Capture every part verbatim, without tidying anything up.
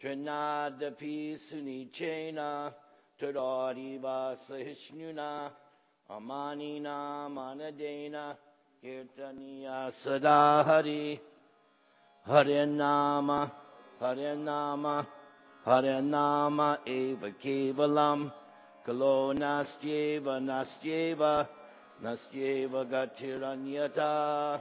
Trinadapi Sunichena Tadariva Sahishnuna Amanina Manadena Kirtaniya Sadahari Harinama Harinama Harinama Eva Kevalam Kalo Nastyeva Nastyeva Nastyeva Gatiranyata.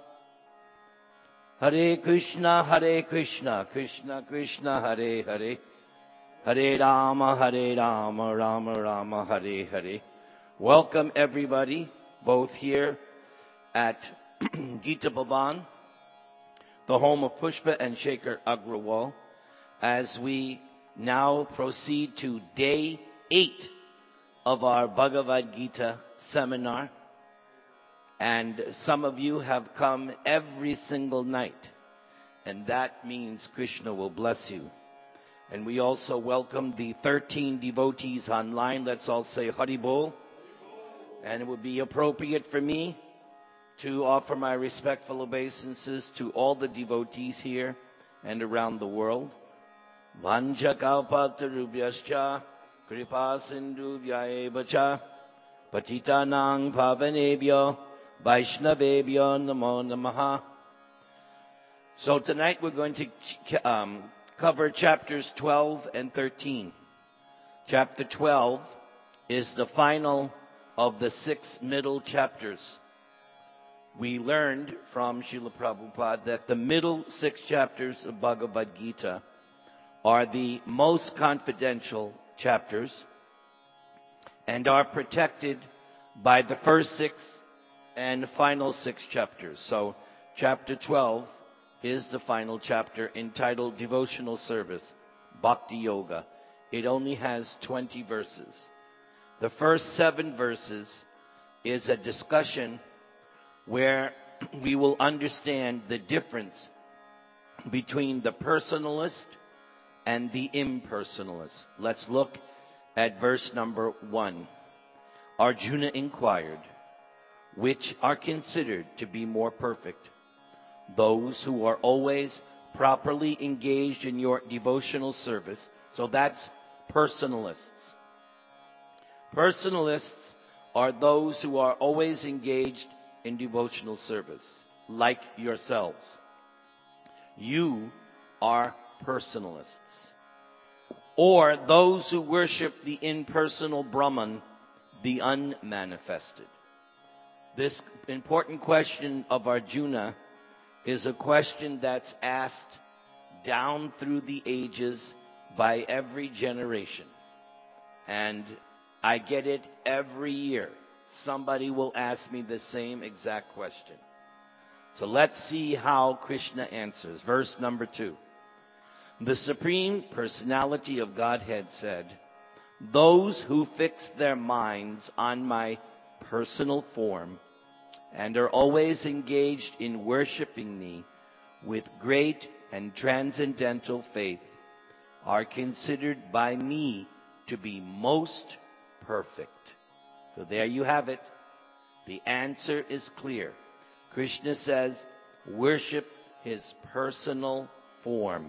Hare Krishna, Hare Krishna, Krishna Krishna, Hare Hare, Hare Rama, Hare Rama, Rama Rama, Hare Hare. Welcome everybody, both here at Gita Bhavan, the home of Pushpa and Shekhar Agrawal, as we now proceed to day eight of our Bhagavad Gita seminar. And some of you have come every single night. And that means Krishna will bless you. And we also welcome the thirteen devotees online. Let's all say Hari Bol. And it would be appropriate for me to offer my respectful obeisances to all the devotees here and around the world. Vanja kalpatarubhyascha kripa sindhubhyaeva cha patitanang pavanebhyo Vaishnavebhyo namo namaha. So tonight we're going to um, cover chapters twelve and thirteen. Chapter twelve is the final of the six middle chapters. We learned from Srila Prabhupada that the middle six chapters of Bhagavad Gita are the most confidential chapters and are protected by the first six and final six chapters. So chapter twelve is the final chapter, entitled Devotional Service, Bhakti Yoga. It only has twenty verses. The first seven verses is a discussion where we will understand the difference between the personalist and the impersonalist. Let's look at verse number one. Arjuna inquired, which are considered to be more perfect, those who are always properly engaged in your devotional service? So that's personalists. Personalists are those who are always engaged in devotional service, like yourselves. You are personalists. Or those who worship the impersonal Brahman, the unmanifested. This important question of Arjuna is a question that's asked down through the ages by every generation. And I get it every year. Somebody will ask me the same exact question. So let's see how Krishna answers. Verse number two. The Supreme Personality of Godhead said, those who fix their minds on my personal form and are always engaged in worshiping me with great and transcendental faith are considered by me to be most perfect. So there you have it. The answer is clear. Krishna says, worship his personal form.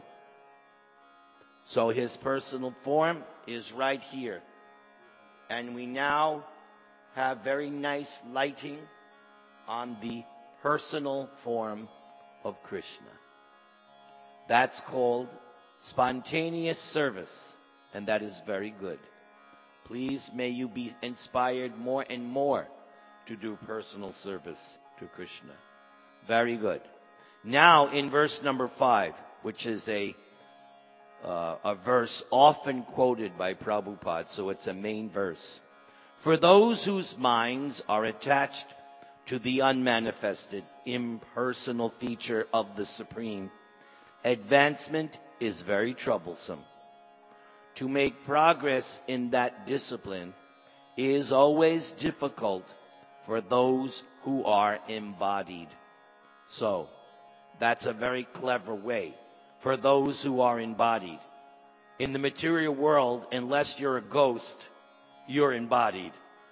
So his personal form is right here. And we now have very nice lighting on the personal form of Krishna. That's called spontaneous service, and that is very good. Please may you be inspired more and more to do personal service to Krishna. Very good. Now in verse number five, which is a uh, a verse often quoted by Prabhupada, so it's a main verse. For those whose minds are attached to the unmanifested, impersonal feature of the Supreme, advancement is very troublesome. To make progress in that discipline is always difficult for those who are embodied. So, that's a very clever way. For those who are embodied. In the material world, unless you're a ghost, you're embodied.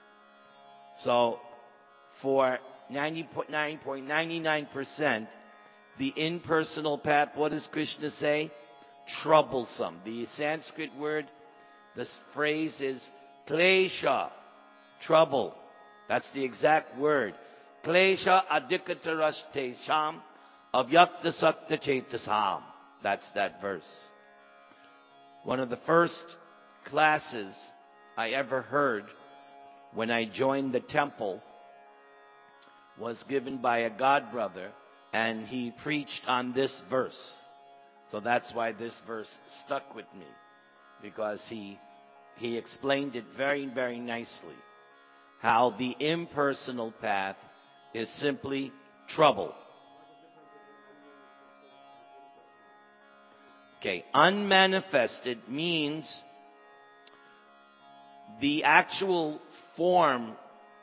So, for ninety-nine point nine nine percent, the impersonal path, what does Krishna say? troublesome. The Sanskrit word, this phrase is klesha, trouble. That's the exact word. Klesha adhikatarashtesham avyaktasakta chetasam. That's that verse. One of the first classes I ever heard when I joined the temple was given by a god brother, and he preached on this verse. So that's why this verse stuck with me, because he he explained it very, very nicely. How the impersonal path is simply trouble. Okay, unmanifested means the actual form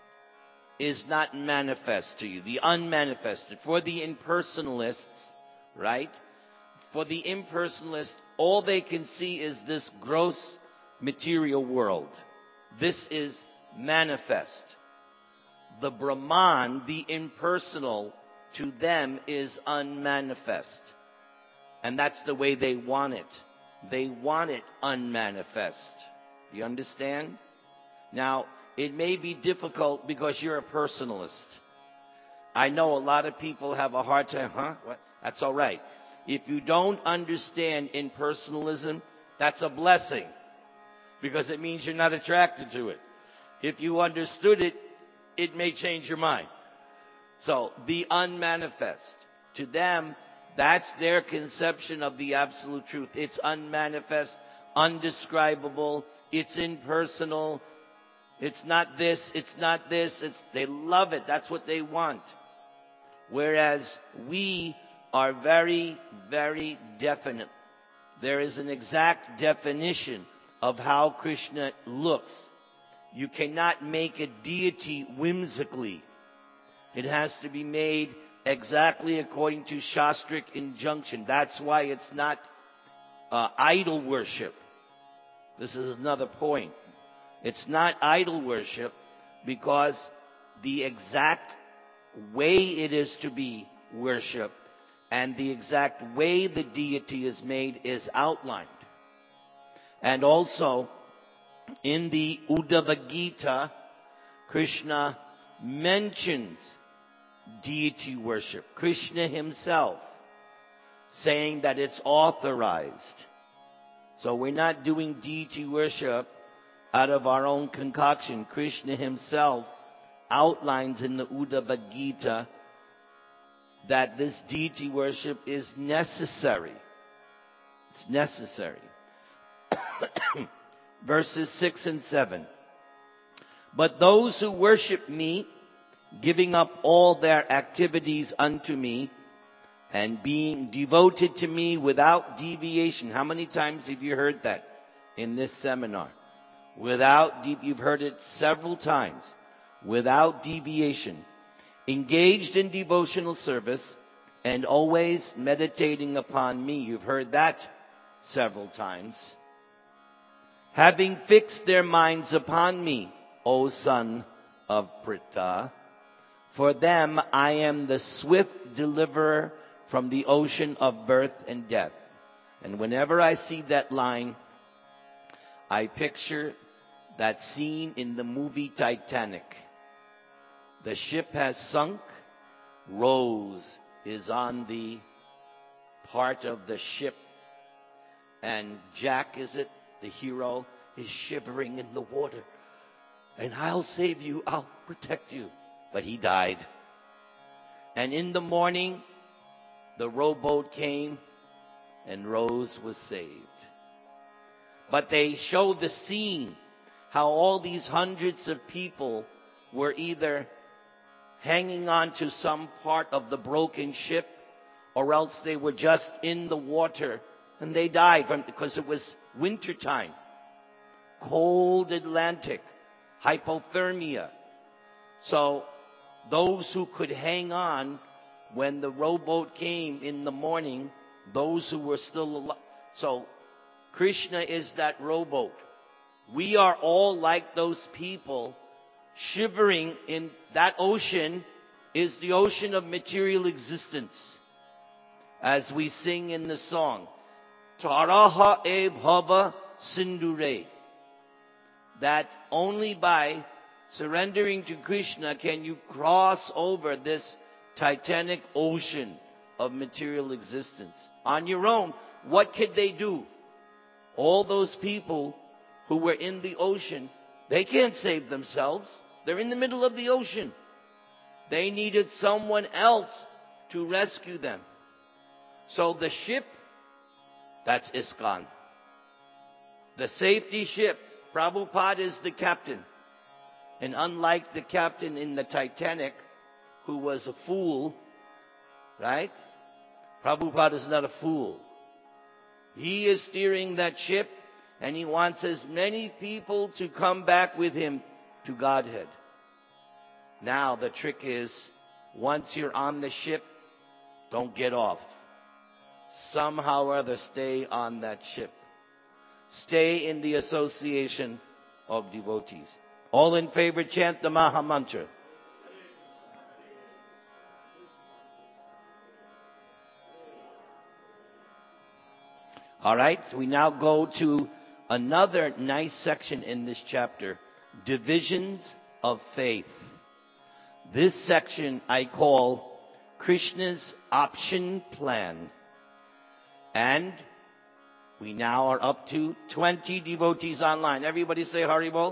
is not manifest to you. The unmanifested. For the impersonalists, right? For the impersonalist, all they can see is this gross material world. This is manifest. The Brahman, the impersonal, to them is unmanifest. And that's the way they want it. They want it unmanifest. You understand? Now, it may be difficult because you're a personalist. I know a lot of people have a hard time, huh? What? That's all right. If you don't understand impersonalism, that's a blessing, because it means you're not attracted to it. If you understood it, it may change your mind. So, the unmanifest, to them, that's their conception of the absolute truth. It's unmanifest, undescribable, it's impersonal, it's not this, it's not this, it's, they love it, that's what they want. Whereas we are very, very definite. There is an exact definition of how Krishna looks. You cannot make a deity whimsically. It has to be made exactly according to Shastric injunction. That's why it's not uh, idol worship. This is another point. It's not idol worship because the exact way it is to be worshipped and the exact way the deity is made is outlined. And also, in the Uddhava Gita, Krishna mentions deity worship. Krishna himself saying that it's authorized. So we're not doing deity worship out of our own concoction. Krishna himself outlines in the Uddhava Gita that this deity worship is necessary. It's necessary. Verses six and seven. But those who worship me, giving up all their activities unto me, and being devoted to me without deviation. How many times have you heard that in this seminar? Without, de- you've heard it several times. Without deviation. Engaged in devotional service and always meditating upon me. You've heard that several times. Having fixed their minds upon me, O son of Pritha, for them I am the swift deliverer from the ocean of birth and death. And whenever I see that line, I picture that scene in the movie Titanic. The ship has sunk. Rose is on the part of the ship. And Jack, is it, the hero, is shivering in the water. And I'll save you, I'll protect you. But he died. And in the morning, the rowboat came and Rose was saved. But they show the scene, how all these hundreds of people were either hanging on to some part of the broken ship, or else they were just in the water and they died from, because it was winter time. Cold Atlantic, hypothermia. So those who could hang on when the rowboat came in the morning, those who were still alive. So Krishna is that rowboat. We are all like those people shivering in that ocean. Is the ocean of material existence. As we sing in the song, taraha e bhava sindure. That only by surrendering to Krishna can you cross over this titanic ocean of material existence. On your own, what could they do? All those people who were in the ocean, they can't save themselves. They're in the middle of the ocean. They needed someone else to rescue them. So the ship, that's ISKCON. The safety ship, Prabhupada is the captain. And unlike the captain in the Titanic, who was a fool, right? Prabhupada is not a fool. He is steering that ship, and he wants as many people to come back with him to Godhead. Now the trick is, once you're on the ship, don't get off. Somehow or other stay on that ship. Stay in the association of devotees. All in favor, chant the Maha Mantra. Alright, we now go to another nice section in this chapter. Divisions of Faith. This section I call Krishna's Option Plan. And we now are up to twenty devotees online. Everybody say Haribol.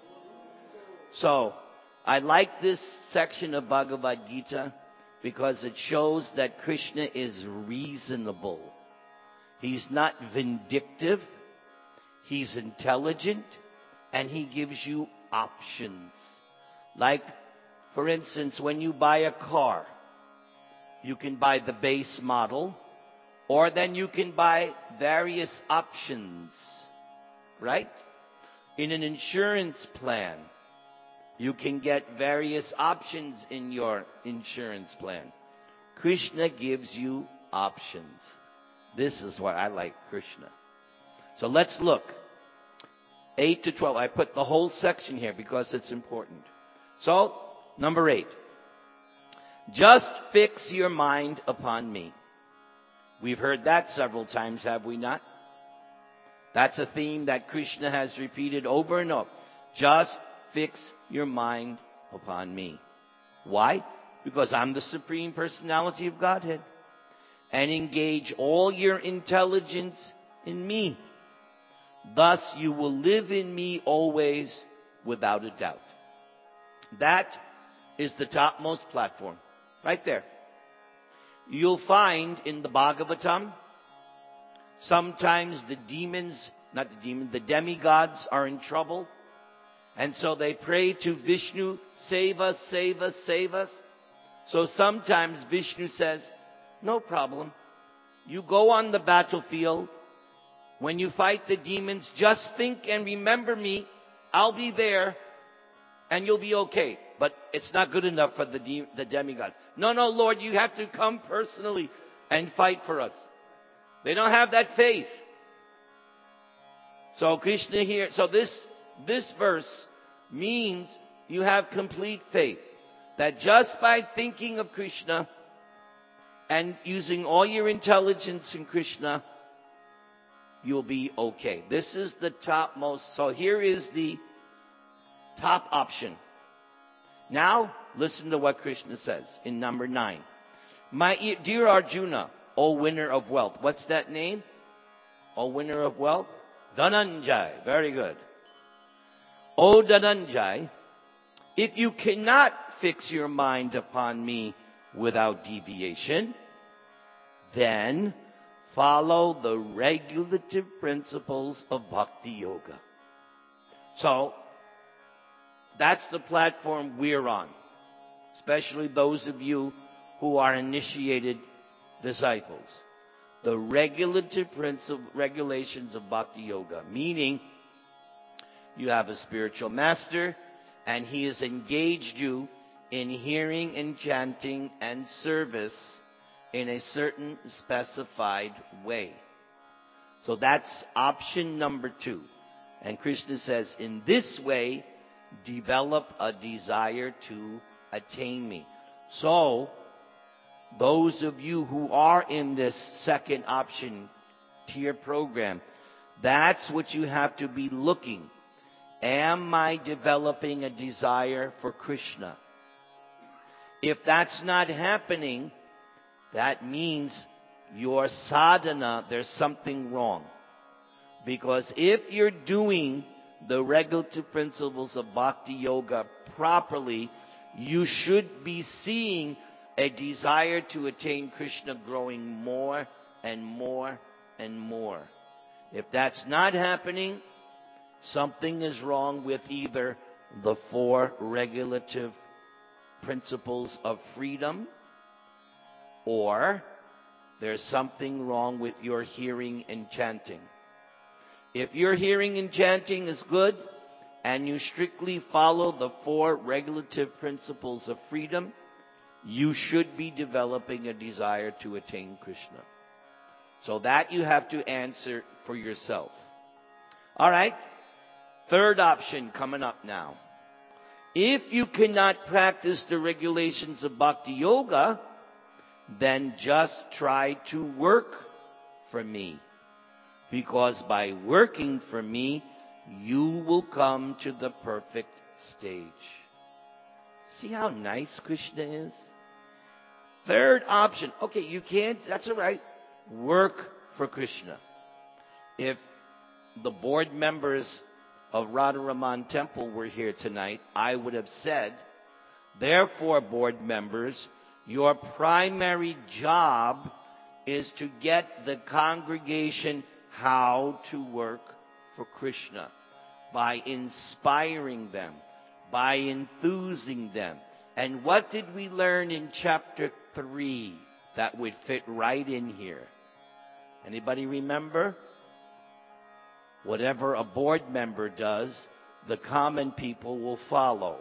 So, I like this section of Bhagavad Gita because it shows that Krishna is reasonable. He's not vindictive. He's intelligent. And he gives you options. Like, for instance, when you buy a car, you can buy the base model, or then you can buy various options, right? In an insurance plan, you can get various options in your insurance plan. Krishna gives you options. This is why I like Krishna. So let's look. eight to twelve. I put the whole section here because it's important. So, number eight. Just fix your mind upon me. We've heard that several times, have we not? That's a theme that Krishna has repeated over and over. Just fix your mind upon me. Why? Because I'm the Supreme Personality of Godhead. And engage all your intelligence in me. Thus you will live in me always without a doubt. That is the topmost platform. Right there. You'll find in the Bhagavatam, sometimes the demons, not the demons, the demigods are in trouble. And so they pray to Vishnu, save us, save us, save us. So sometimes Vishnu says, no problem. You go on the battlefield. When you fight the demons, just think and remember me. I'll be there and you'll be okay. But it's not good enough for the, de- the demigods. No, no, Lord, you have to come personally and fight for us. They don't have that faith. So Krishna here, so this, this verse means you have complete faith. That just by thinking of Krishna and using all your intelligence in Krishna, you'll be okay. This is the topmost. So here is the top option. Now, listen to what Krishna says in number nine. My dear Arjuna, O winner of wealth. What's that name? O winner of wealth? Dhananjay. Very good. O Dhananjay, if you cannot fix your mind upon me without deviation, then follow the regulative principles of Bhakti Yoga. So, that's the platform we're on. Especially those of you who are initiated disciples. The regulative principle, regulations of Bhakti Yoga. Meaning, you have a spiritual master, and he has engaged you in hearing and chanting and service in a certain specified way. So that's option number two. And Krishna says, in this way, develop a desire to attain me. So, those of you who are in this second option, to your program. That's what you have to be looking. Am I developing a desire for Krishna? If that's not happening, that means your sadhana, there's something wrong. Because if you're doing the regulative principles of Bhakti Yoga properly, you should be seeing a desire to attain Krishna growing more and more and more. If that's not happening, something is wrong with either the four regulative principles of freedom, or there's something wrong with your hearing and chanting. If your hearing and chanting is good, and you strictly follow the four regulative principles of freedom, you should be developing a desire to attain Krishna. So that you have to answer for yourself. All right. Third option coming up now. If you cannot practice the regulations of Bhakti Yoga, then just try to work for me. Because by working for me, you will come to the perfect stage. See how nice Krishna is? Third option. Okay, you can't, that's all right. Work for Krishna. If the board members of Radharaman Temple were here tonight, I would have said, therefore, board members, your primary job is to get the congregation how to work for Krishna by inspiring them, by enthusing them. And what did we learn in chapter three that would fit right in here? Anybody remember? Whatever a board member does, the common people will follow.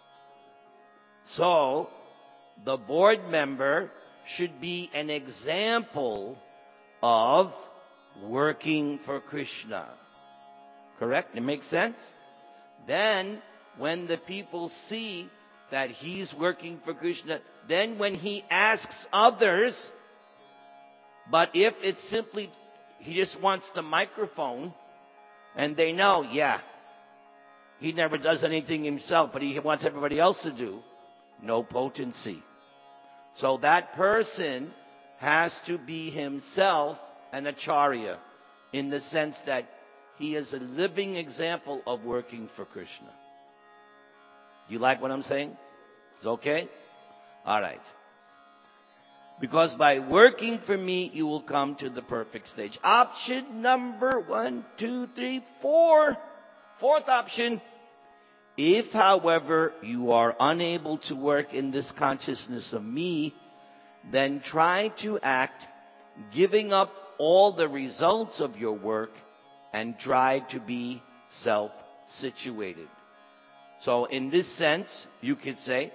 So, the board member should be an example of working for Krishna. Correct? It makes sense? Then, when the people see that he's working for Krishna, then when he asks others, but if it's simply, he just wants the microphone, and they know, yeah, he never does anything himself, but he wants everybody else to do, no potency. So that person has to be himself an acharya, in the sense that he is a living example of working for Krishna. You like what I'm saying? It's okay? All right. Because by working for me, you will come to the perfect stage. Option number one, two, three, four. Fourth option. If, however, you are unable to work in this consciousness of me, then try to act, giving up all the results of your work, and try to be self-situated. So in this sense, you could say,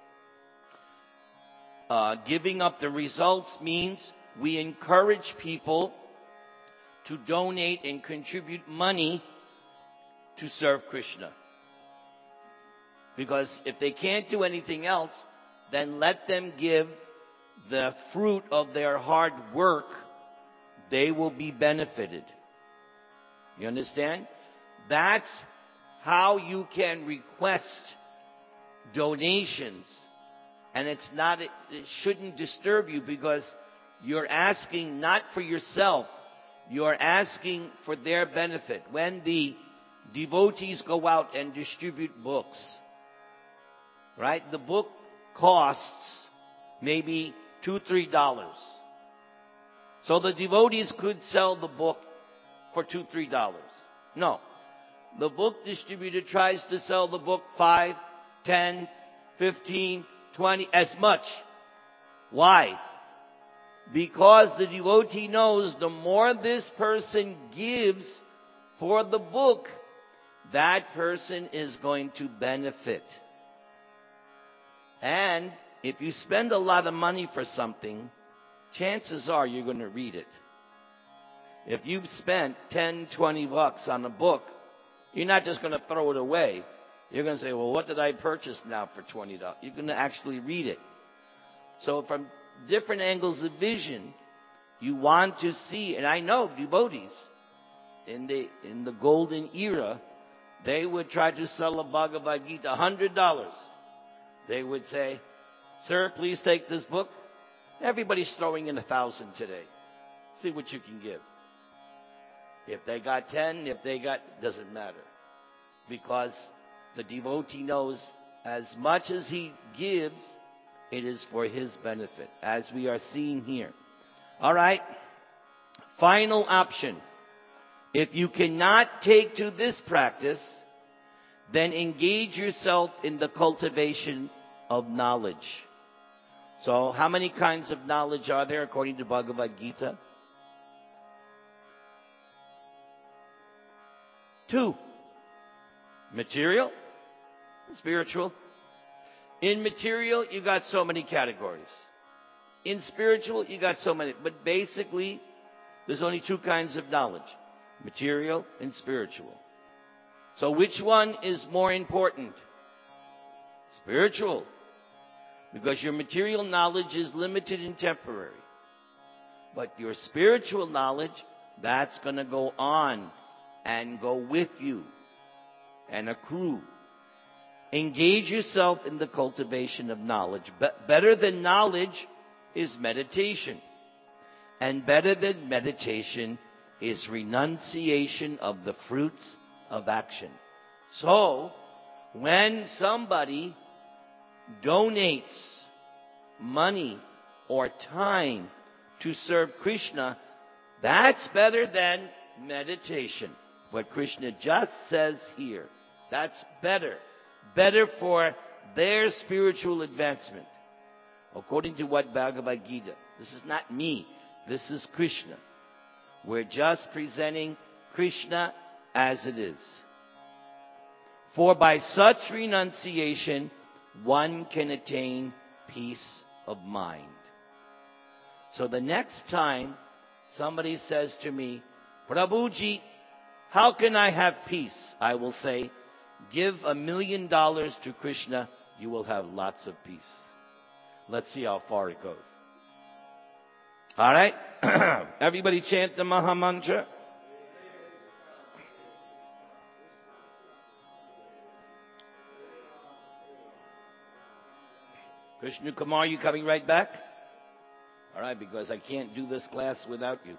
uh, giving up the results means we encourage people to donate and contribute money to serve Krishna. Because if they can't do anything else, then let them give the fruit of their hard work. They will be benefited. You understand? That's how you can request donations. And it's not, it shouldn't disturb you, because you're asking not for yourself. You're asking for their benefit. When the devotees go out and distribute books, right? The book costs maybe two, three dollars. So the devotees could sell the book for two, three dollars. No. The book distributor tries to sell the book five, ten, fifteen, twenty, as much. Why? Because the devotee knows the more this person gives for the book, that person is going to benefit. And if you spend a lot of money for something, chances are you're going to read it. If you've spent ten, twenty bucks on a book, you're not just going to throw it away. You're going to say, well, what did I purchase now for twenty dollars? You're going to actually read it. So from different angles of vision, You want to see, and I know devotees in the in the golden era, they would try to sell a Bhagavad Gita one hundred dollars. They would say, "Sir, please take this book." Everybody's throwing in a thousand today. See what you can give. If they got ten, if they got, doesn't matter. Because the devotee knows as much as he gives, it is for his benefit, as we are seeing here. All right. Final option. If you cannot take to this practice, then engage yourself in the cultivation of knowledge. So, how many kinds of knowledge are there according to Bhagavad Gita? Two. Material, spiritual. In material, you got so many categories. In spiritual, you got so many. But basically, there's only two kinds of knowledge. Material and spiritual. So which one is more important? Spiritual. Because your material knowledge is limited and temporary. But your spiritual knowledge, that's going to go on and go with you and accrue. Engage yourself in the cultivation of knowledge. But better than knowledge is meditation. And better than meditation is renunciation of the fruits of action. So, when somebody donates money or time to serve Krishna, that's better than meditation. What Krishna just says here, that's better. Better for their spiritual advancement. According to what Bhagavad Gita. This is not me. This is Krishna. We're just presenting Krishna as it is. For by such renunciation, one can attain peace of mind. So the next time somebody says to me, Prabhuji, how can I have peace? I will say, give a million dollars to Krishna, you will have lots of peace. Let's see how far it goes. All right? Everybody chant the Maha Mantra. Krishna Kumar, you coming right back? All right, because I can't do this class without you.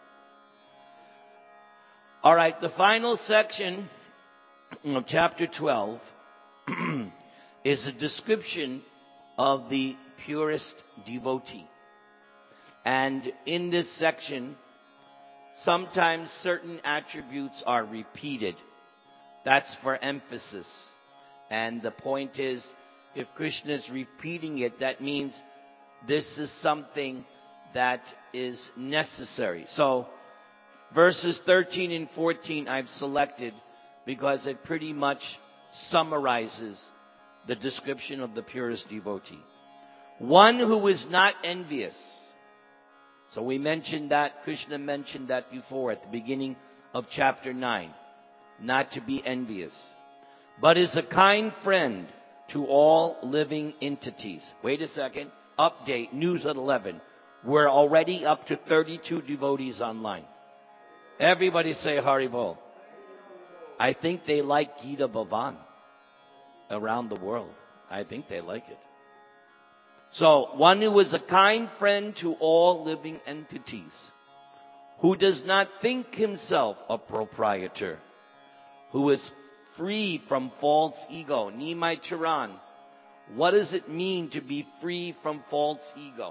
All right, the final section of chapter twelve is a description of the purest devotee. And in this section, sometimes certain attributes are repeated. That's for emphasis. And the point is, if Krishna is repeating it, that means this is something that is necessary. So, verses thirteen and fourteen I've selected because it pretty much summarizes the description of the purest devotee. One who is not envious. So we mentioned that, Krishna mentioned that before at the beginning of chapter nine. Not to be envious. But is a kind friend to all living entities. Wait a second. Update, news at eleven. We're already up to thirty-two devotees online. Everybody say Haribol. I think they like Gita Bhavan around the world. I think they like it. So, one who is a kind friend to all living entities, who does not think himself a proprietor, who is free from false ego. Nimai Charan. What does it mean to be free from false ego?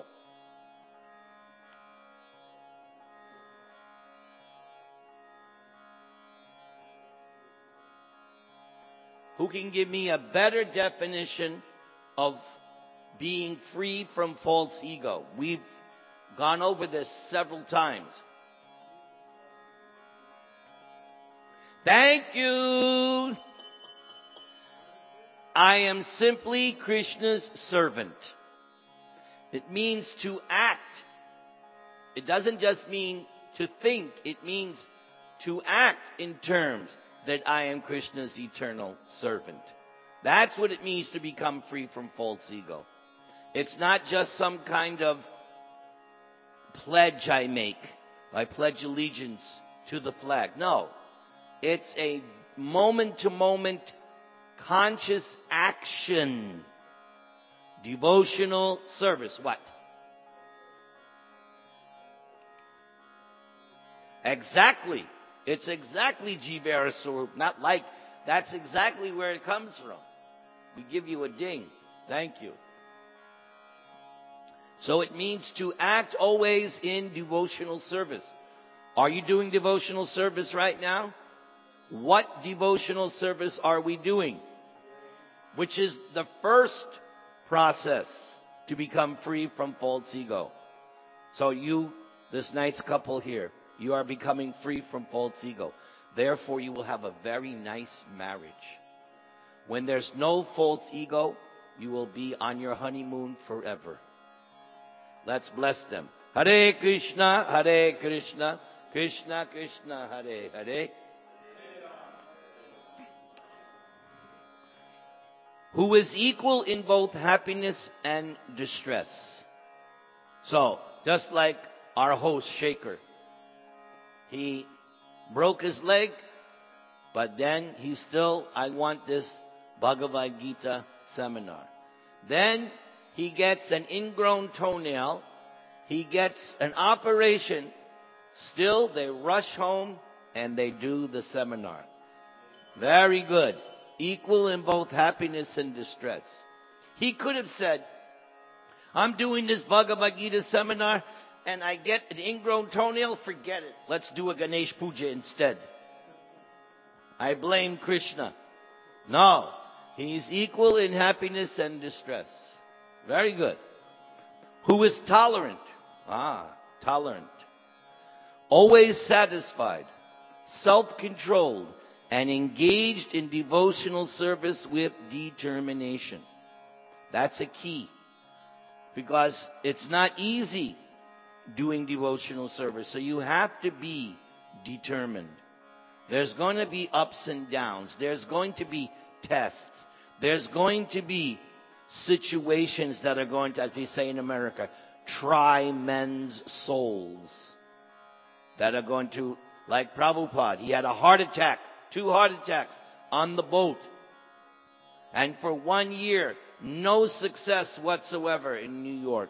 Who can give me a better definition of being free from false ego? We've gone over this several times. Thank you. I am simply Krishna's servant. It means to act. It doesn't just mean to think. It means to act in terms that I am Krishna's eternal servant. That's what it means to become free from false ego. It's not just some kind of pledge I make I pledge allegiance to the flag. No. It's a moment-to-moment conscious action. Devotional service. What? Exactly. It's exactly Jivera Swarup. Not like. That's exactly where it comes from. We give you a ding. Thank you. So it means to act always in devotional service. Are you doing devotional service right now? What devotional service are we doing? Which is the first process to become free from false ego. So you, this nice couple here, you are becoming free from false ego. Therefore, you will have a very nice marriage. When there's no false ego, you will be on your honeymoon forever. Let's bless them. Hare Krishna, Hare Krishna, Krishna Krishna, Hare Hare. Who is equal in both happiness and distress. So, just like our host, Shaker. He broke his leg, but then he still, I want this Bhagavad Gita seminar. Then he gets an ingrown toenail. He gets an operation. Still, they rush home and they do the seminar. Very good. Equal in both happiness and distress. He could have said, I'm doing this Bhagavad Gita seminar and I get an ingrown toenail, forget it. Let's do a Ganesh Puja instead. I blame Krishna. No. He's equal in happiness and distress. Very good. Who is tolerant? Ah, tolerant. Always satisfied, self-controlled, and engaged in devotional service with determination. That's a key. Because it's not easy doing devotional service. So you have to be determined. There's going to be ups and downs. There's going to be tests. There's going to be situations that are going to, as we say in America, try men's souls. That are going to, like Prabhupada, he had a heart attack, two heart attacks on the boat. And for one year, no success whatsoever in New York.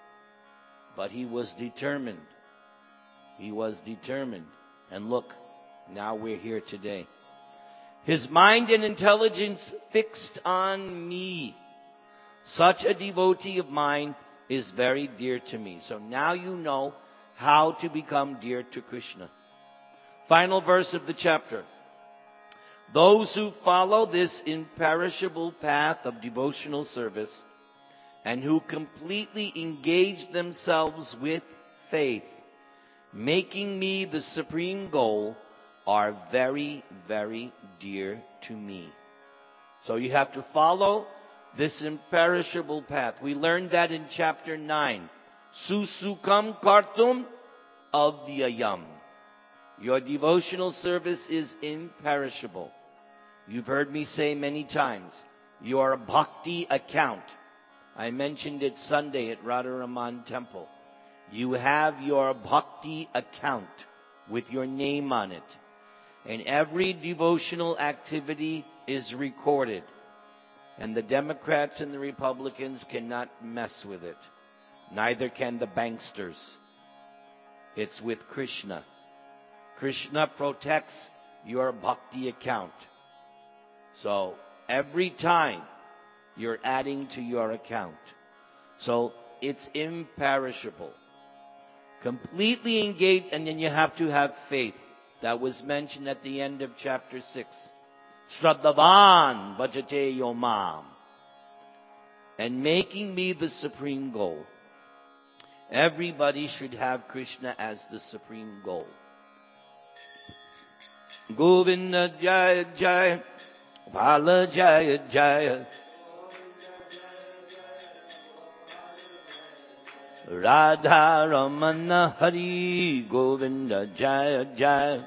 But he was determined. He was determined. And look, now we're here today. His mind and intelligence fixed on me. Such a devotee of mine is very dear to me. So now you know how to become dear to Krishna. Final verse of the chapter. Those who follow this imperishable path of devotional service and who completely engage themselves with faith, making me the supreme goal, are very, very dear to me. So you have to follow this imperishable path. We learned that in chapter nine. Susukam kartum avyayam. Your devotional service is imperishable. You've heard me say many times, your bhakti account. I mentioned it Sunday at Radharaman Temple. You have your bhakti account with your name on it. And every devotional activity is recorded. And the Democrats and the Republicans cannot mess with it. Neither can the banksters. It's with Krishna. Krishna protects your bhakti account. So every time you're adding to your account. So it's imperishable. Completely engaged, and then you have to have faith. That was mentioned at the end of chapter six. Shraddhavan bhajate yomam. And making me the supreme goal. Everybody should have Krishna as the supreme goal. Govinda Jaya Jaya, Bala Jaya Jaya, Radha Ramana Hari, Govinda Jaya Jaya,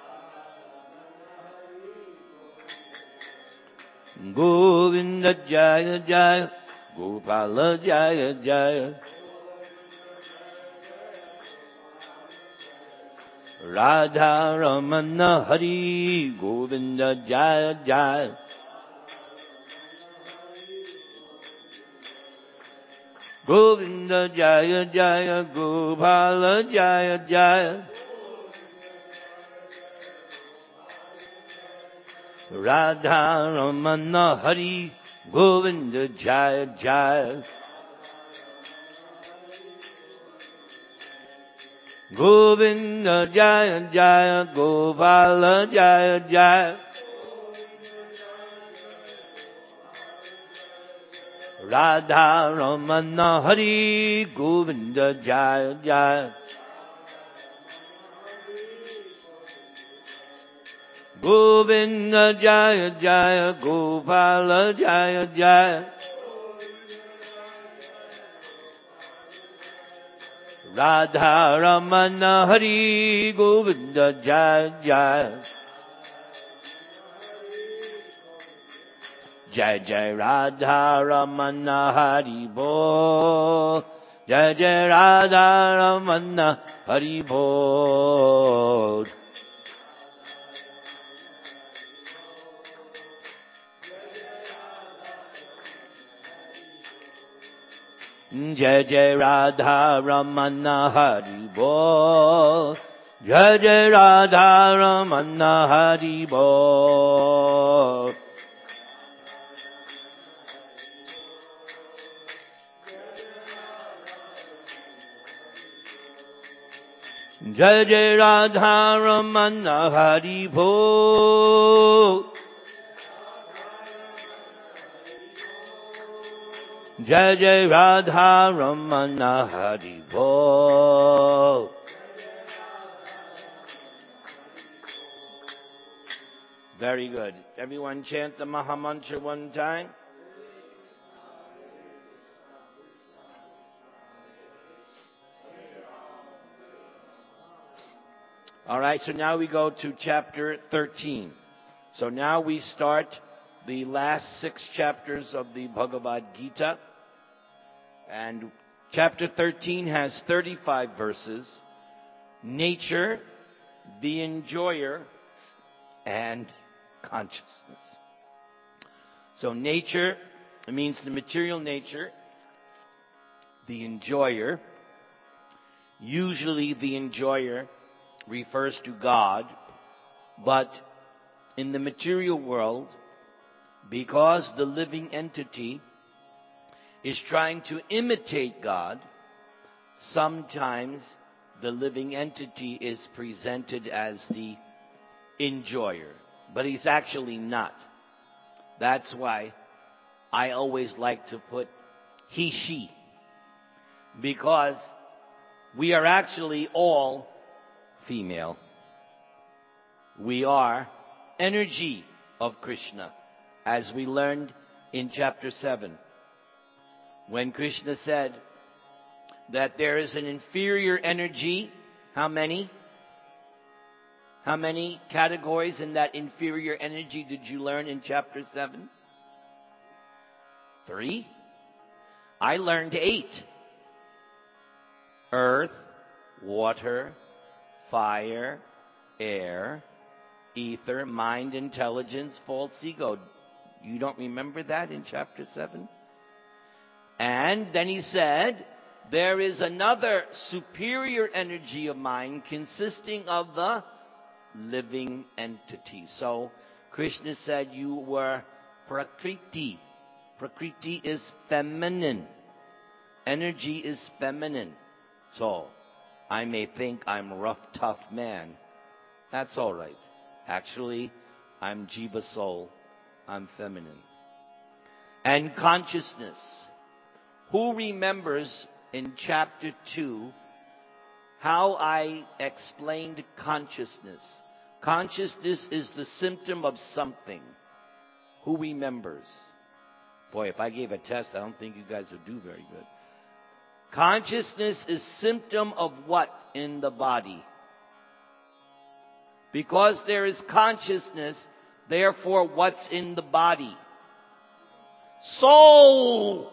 Govinda Jaya Jaya, Gopala Jaya Jaya, Radha Ramana Hari Govinda Jaya Jaya. Govinda Jaya Jaya Gopala Jaya Jaya. Radha Ramana Hari Govinda Jaya Jaya. Govinda Jaya Jaya Gopala Jaya Jaya. Radha Ramana Hari Govinda Jaya Jaya. Govinda Jaya Jaya Gopala Jaya Jaya. Radha Ramana Hari Govinda Jaya Jaya. Jai Jai Radha Ramana Hari Bol. Jai Jai Radha Ramana Hari Bol. Jai Jai Radha Ramana Hari Bol. Jai Jai Radha Ramana Hari Bol. Jai Jai Radha Ramana Hari Bol. Jai Jai Radha Ramana Hari Bol. Very good. Everyone chant the Maha Mantra one time. All right, so now we go to chapter thirteen. So now we start the last six chapters of the Bhagavad Gita. And chapter thirteen has thirty-five verses. Nature, the enjoyer, and consciousness. So nature means the material nature, the enjoyer. Usually the enjoyer refers to God, but in the material world, because the living entity is trying to imitate God, sometimes the living entity is presented as the enjoyer, but he's actually not. That's why I always like to put he, she, because we are actually all female. We are energy of Krishna, as we learned in chapter seven. When Krishna said that there is an inferior energy, how many? How many categories in that inferior energy did you learn in chapter seven? Three? I learned eight. Earth, water, fire, air, ether, mind, intelligence, false ego. You don't remember that in chapter seven? And then he said, there is another superior energy of mind consisting of the living entity. So Krishna said you were Prakriti. Prakriti is feminine. Energy is feminine. So I may think I'm a rough, tough man. That's all right. Actually, I'm Jiva soul. I'm feminine. And consciousness. Who remembers in chapter two how I explained consciousness? Consciousness is the symptom of something. Who remembers? Boy, if I gave a test, I don't think you guys would do very good. Consciousness is symptom of what in the body? Because there is consciousness, therefore what's in the body? Soul!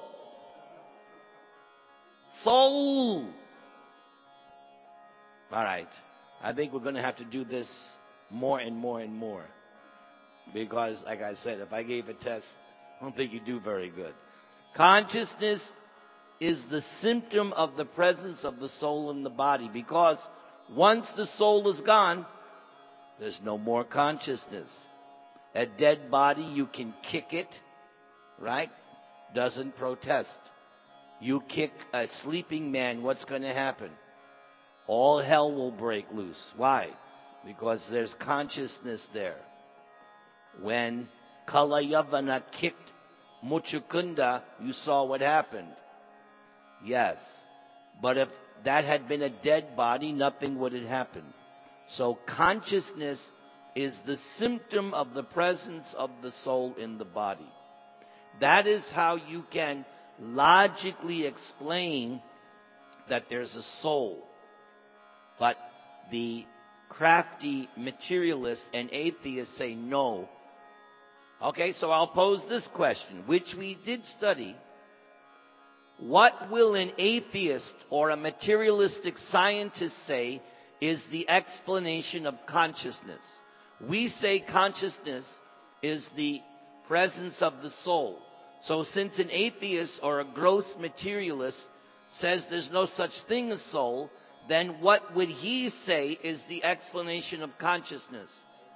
Soul! All right. I think we're going to have to do this more and more and more. Because, like I said, if I gave a test, I don't think you do very good. Consciousness is the symptom of the presence of the soul in the body. Because once the soul is gone, there's no more consciousness. A dead body, you can kick it, right? Doesn't protest. You kick a sleeping man, what's going to happen? All hell will break loose. Why? Because there's consciousness there. When Kalayavana kicked Muchukunda, you saw what happened. Yes. But if that had been a dead body, nothing would have happened. So consciousness is the symptom of the presence of the soul in the body. That is how you can logically explain that there's a soul. But the crafty materialists and atheists say no. Okay, so I'll pose this question, which we did study. What will an atheist or a materialistic scientist say is the explanation of consciousness? We say consciousness is the presence of the soul. So since an atheist or a gross materialist says there's no such thing as soul, then what would he say is the explanation of consciousness?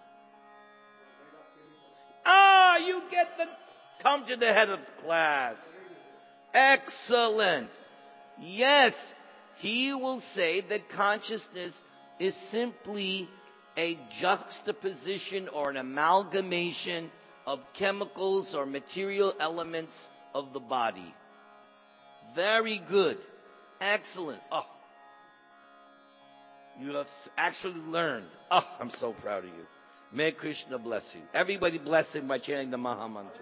Ah, you get the... Come to the head of class. Excellent. Yes, he will say that consciousness is simply a juxtaposition or an amalgamation of chemicals or material elements of the body. Very good. Excellent. Oh, you have actually learned. Oh, I'm so proud of you. May Krishna bless you. Everybody bless him by chanting the Maha Mantra.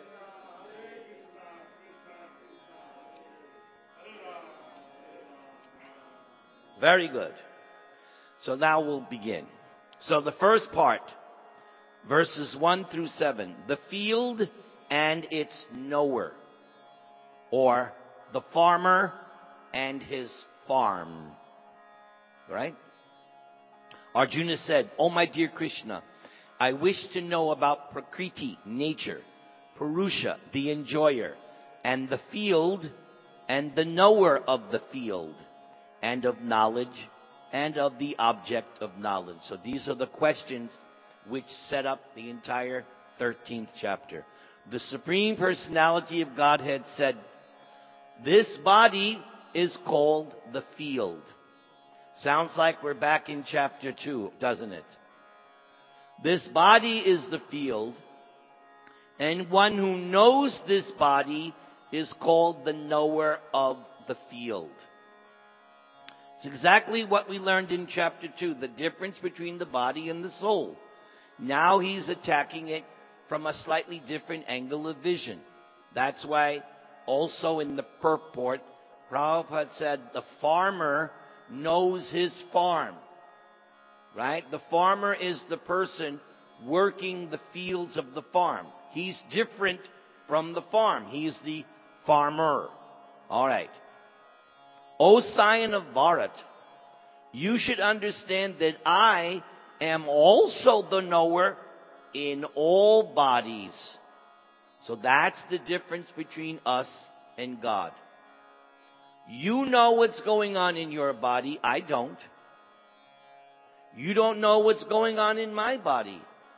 Very good. So now we'll begin. So the first part, verses one through seven, the field and its knower, or the farmer and his farm. Right? Arjuna said, "Oh my dear Krishna, I wish to know about Prakriti, nature, Purusha, the enjoyer, and the field, and the knower of the field, and of knowledge, and of the object of knowledge." So these are the questions which set up the entire thirteenth chapter. The Supreme Personality of Godhead said, this body is called the field. Sounds like we're back in chapter two, doesn't it? This body is the field, and one who knows this body is called the knower of the field. It's exactly what we learned in chapter two, the difference between the body and the soul. Now he's attacking it from a slightly different angle of vision. That's why also in the purport, Prabhupada said the farmer knows his farm. Right? The farmer is the person working the fields of the farm. He's different from the farm. He's the farmer. All right. O scion of Bharat, you should understand that I am also the knower in all bodies. So that's the difference between us and God. You know what's going on in your body. I don't. You don't know what's going on in my body.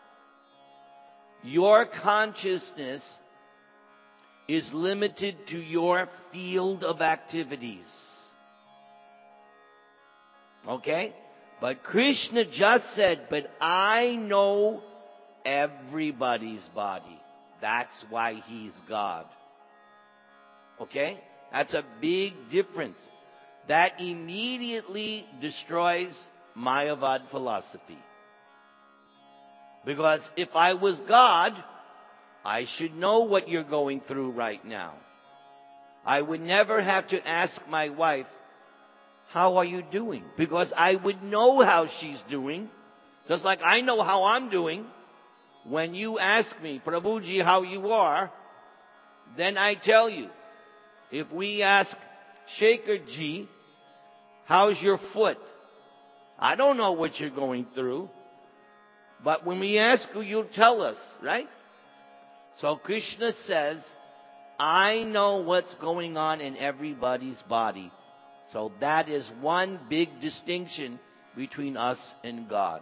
Your consciousness is limited to your field of activities. Okay? But Krishna just said, but I know everybody's body. That's why he's God. Okay? That's a big difference. That immediately destroys Mayavad philosophy. Because if I was God, I should know what you're going through right now. I would never have to ask my wife, how are you doing? Because I would know how she's doing. Just like I know how I'm doing. When you ask me, Prabhuji, how you are, then I tell you. If we ask Shekhar ji, how's your foot? I don't know what you're going through. But when we ask you, you'll tell us, right? So Krishna says, I know what's going on in everybody's body. So that is one big distinction between us and God.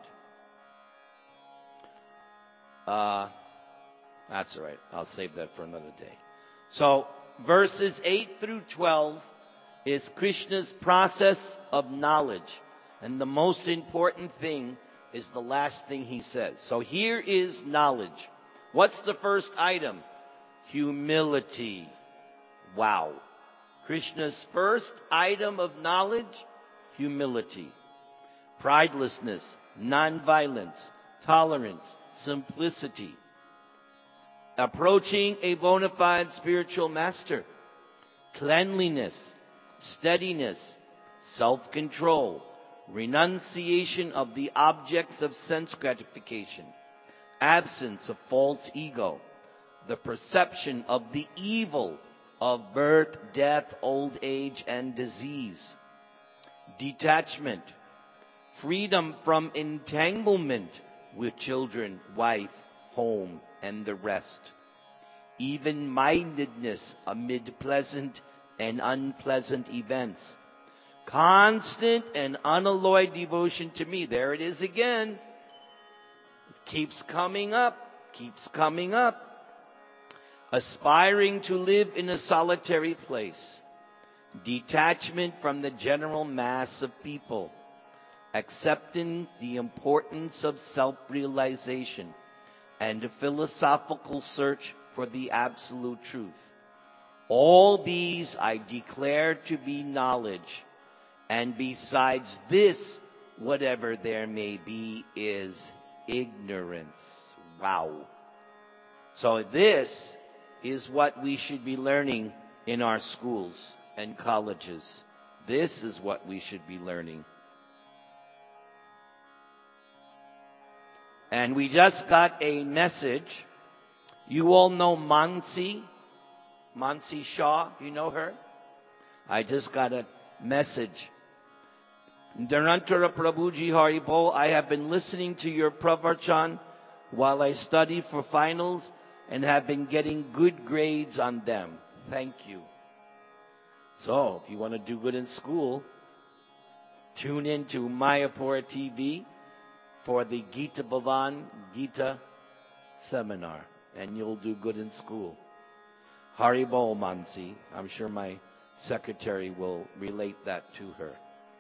Uh, that's all right. I'll save that for another day. So verses eight through twelve is Krishna's process of knowledge. And the most important thing is the last thing he says. So here is knowledge. What's the first item? Humility. Wow. Krishna's first item of knowledge, humility. Pridelessness, nonviolence, tolerance, simplicity. Approaching a bona fide spiritual master. Cleanliness, steadiness, self-control, renunciation of the objects of sense gratification, absence of false ego, the perception of the evil of birth, death, old age, and disease, detachment, freedom from entanglement with children, wife, home, and the rest, even-mindedness amid pleasant and unpleasant events, constant and unalloyed devotion to me. There it is again. It keeps coming up, keeps coming up. Aspiring to live in a solitary place. Detachment from the general mass of people. Accepting the importance of self-realization and a philosophical search for the absolute truth. All these I declare to be knowledge. And besides this, whatever there may be is ignorance. Wow. So this is what we should be learning in our schools and colleges. This is what we should be learning. And we just got a message. You all know Mansi, Mansi Shah. You know her? I just got a message. Dharantara Prabhuji Haribol, I have been listening to your pravarchan while I study for finals and have been getting good grades on them. Thank you. So, if you want to do good in school, tune in to Mayapur T V for the Gita Bhavan Gita seminar, and you'll do good in school. Haribol Mansi, I'm sure my secretary will relate that to her.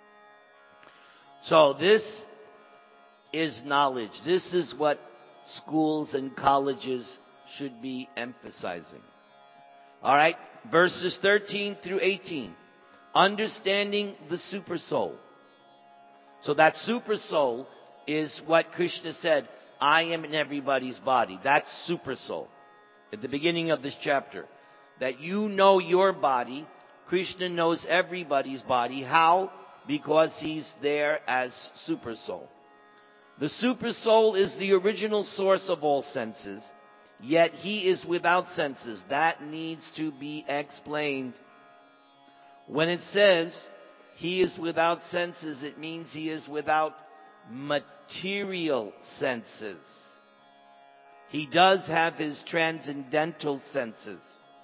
So this is knowledge. This is what schools and colleges should be emphasizing. All right, verses thirteen through eighteen. Understanding the super soul. So that super soul is what Krishna said, I am in everybody's body. That's super soul. At the beginning of this chapter. That you know your body. Krishna knows everybody's body. How? Because he's there as super soul. The super soul is the original source of all senses. Yet he is without senses. That needs to be explained. When it says he is without senses, it means he is without material senses. He does have his transcendental senses.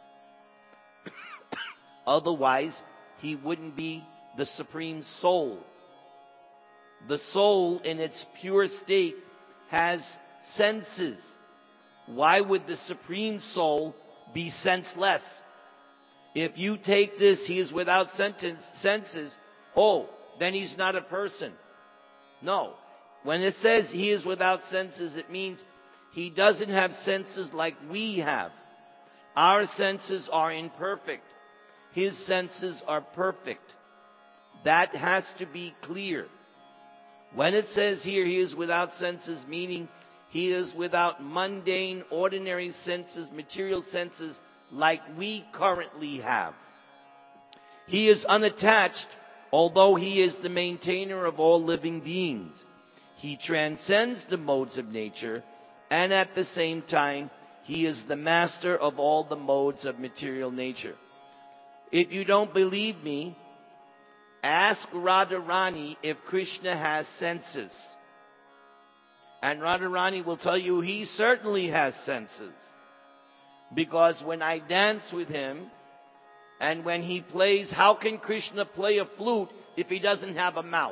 Otherwise, he wouldn't be the supreme soul. The soul in its pure state has senses. Why would the supreme soul be senseless? If you take this, he is without sentence, senses, oh, then he's not a person. No. When it says he is without senses, it means he doesn't have senses like we have. Our senses are imperfect. His senses are perfect. That has to be clear. When it says here he is without senses, meaning he is without mundane, ordinary senses, material senses like we currently have. He is unattached, although he is the maintainer of all living beings. He transcends the modes of nature, and at the same time, he is the master of all the modes of material nature. If you don't believe me, Ask Radharani if Krishna has senses. And Radharani will tell you he certainly has senses. Because when I dance with him, and when he plays, how can Krishna play a flute if he doesn't have a mouth?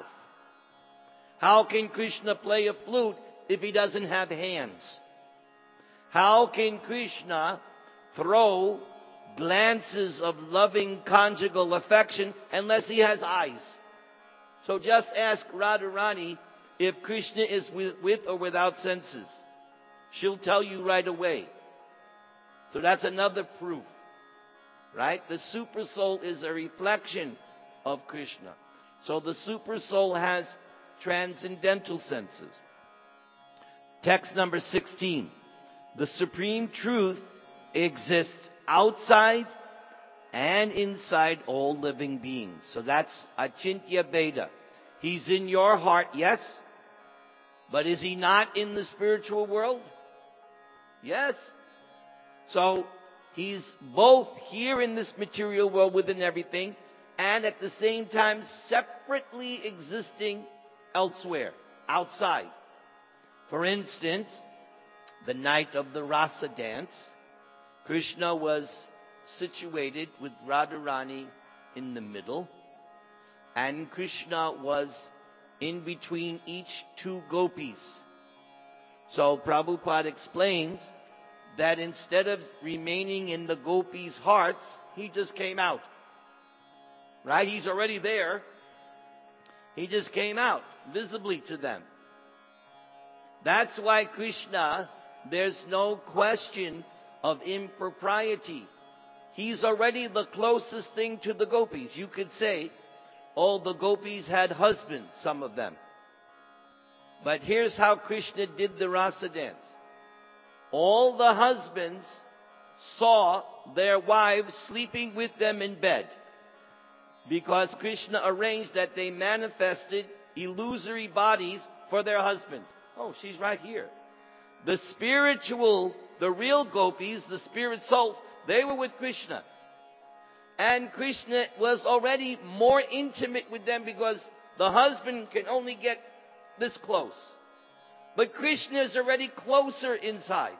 How can Krishna play a flute if he doesn't have hands? How can Krishna throw glances of loving conjugal affection unless he has eyes? So just ask Radharani if Krishna is with, with or without senses. She'll tell you right away. So that's another proof. Right? The super soul is a reflection of Krishna. So the super soul has transcendental senses. Text number sixteen. The supreme truth exists outside and inside all living beings. So that's Achintya Bheda. He's in your heart, yes. But is he not in the spiritual world? Yes. So he's both here in this material world within everything, and at the same time separately existing elsewhere, outside. For instance, the night of the Rasa dance, Krishna was situated with Radharani in the middle, and Krishna was in between each two gopis. So Prabhupada explains that instead of remaining in the gopis' hearts, he just came out. Right? He's already there. He just came out visibly to them. That's why Krishna, there's no question of impropriety. He's already the closest thing to the gopis. You could say all the gopis had husbands, some of them. But here's how Krishna did the Rasa dance. All the husbands saw their wives sleeping with them in bed, because Krishna arranged that they manifested illusory bodies for their husbands. Oh, she's right here. The spiritual, the real gopis, the spirit souls, they were with Krishna. And Krishna was already more intimate with them because the husband can only get this close. But Krishna is already closer inside.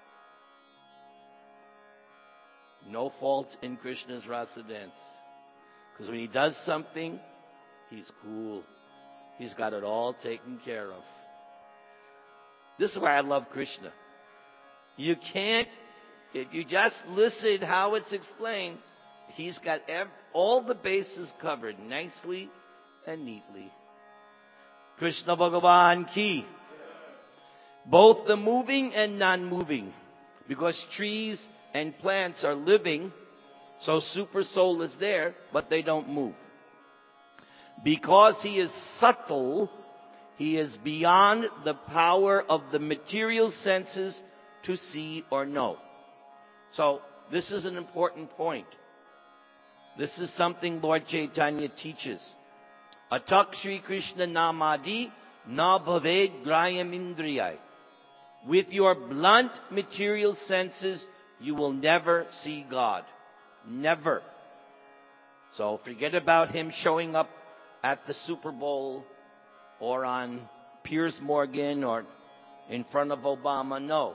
No fault in Krishna's Rasa dance. Because when he does something, he's cool. He's got it all taken care of. This is why I love Krishna. You can't, if you just listen how it's explained, he's got ev- all the bases covered nicely and neatly. Krishna Bhagavan ki. Both the moving and non-moving. Because trees and plants are living, so super soul is there, but they don't move. Because he is subtle, he is beyond the power of the material senses to see or know. So, this is an important point. This is something Lord Chaitanya teaches. Atak Shri Krishna Namadi na bhaved grayam indriyai. With your blunt material senses, you will never see God. Never. So forget about him showing up at the Super Bowl or on Piers Morgan or in front of Obama. No.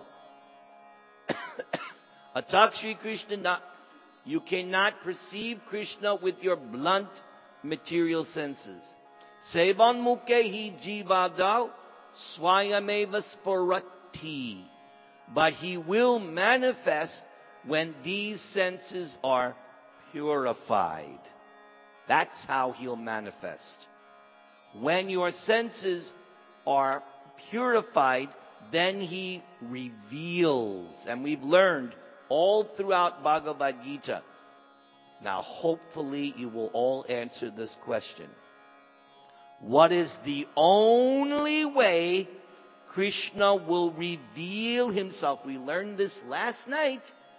Atak Shri Krishna na, you cannot perceive Krishna with your blunt material senses. Sevan mukehi jivadau swayameva sporati. But he will manifest when these senses are purified. That's how he'll manifest. When your senses are purified, then he reveals. And we've learned all throughout Bhagavad Gita. Now, hopefully you will all answer this question. What is the only way Krishna will reveal himself? We learned this last night.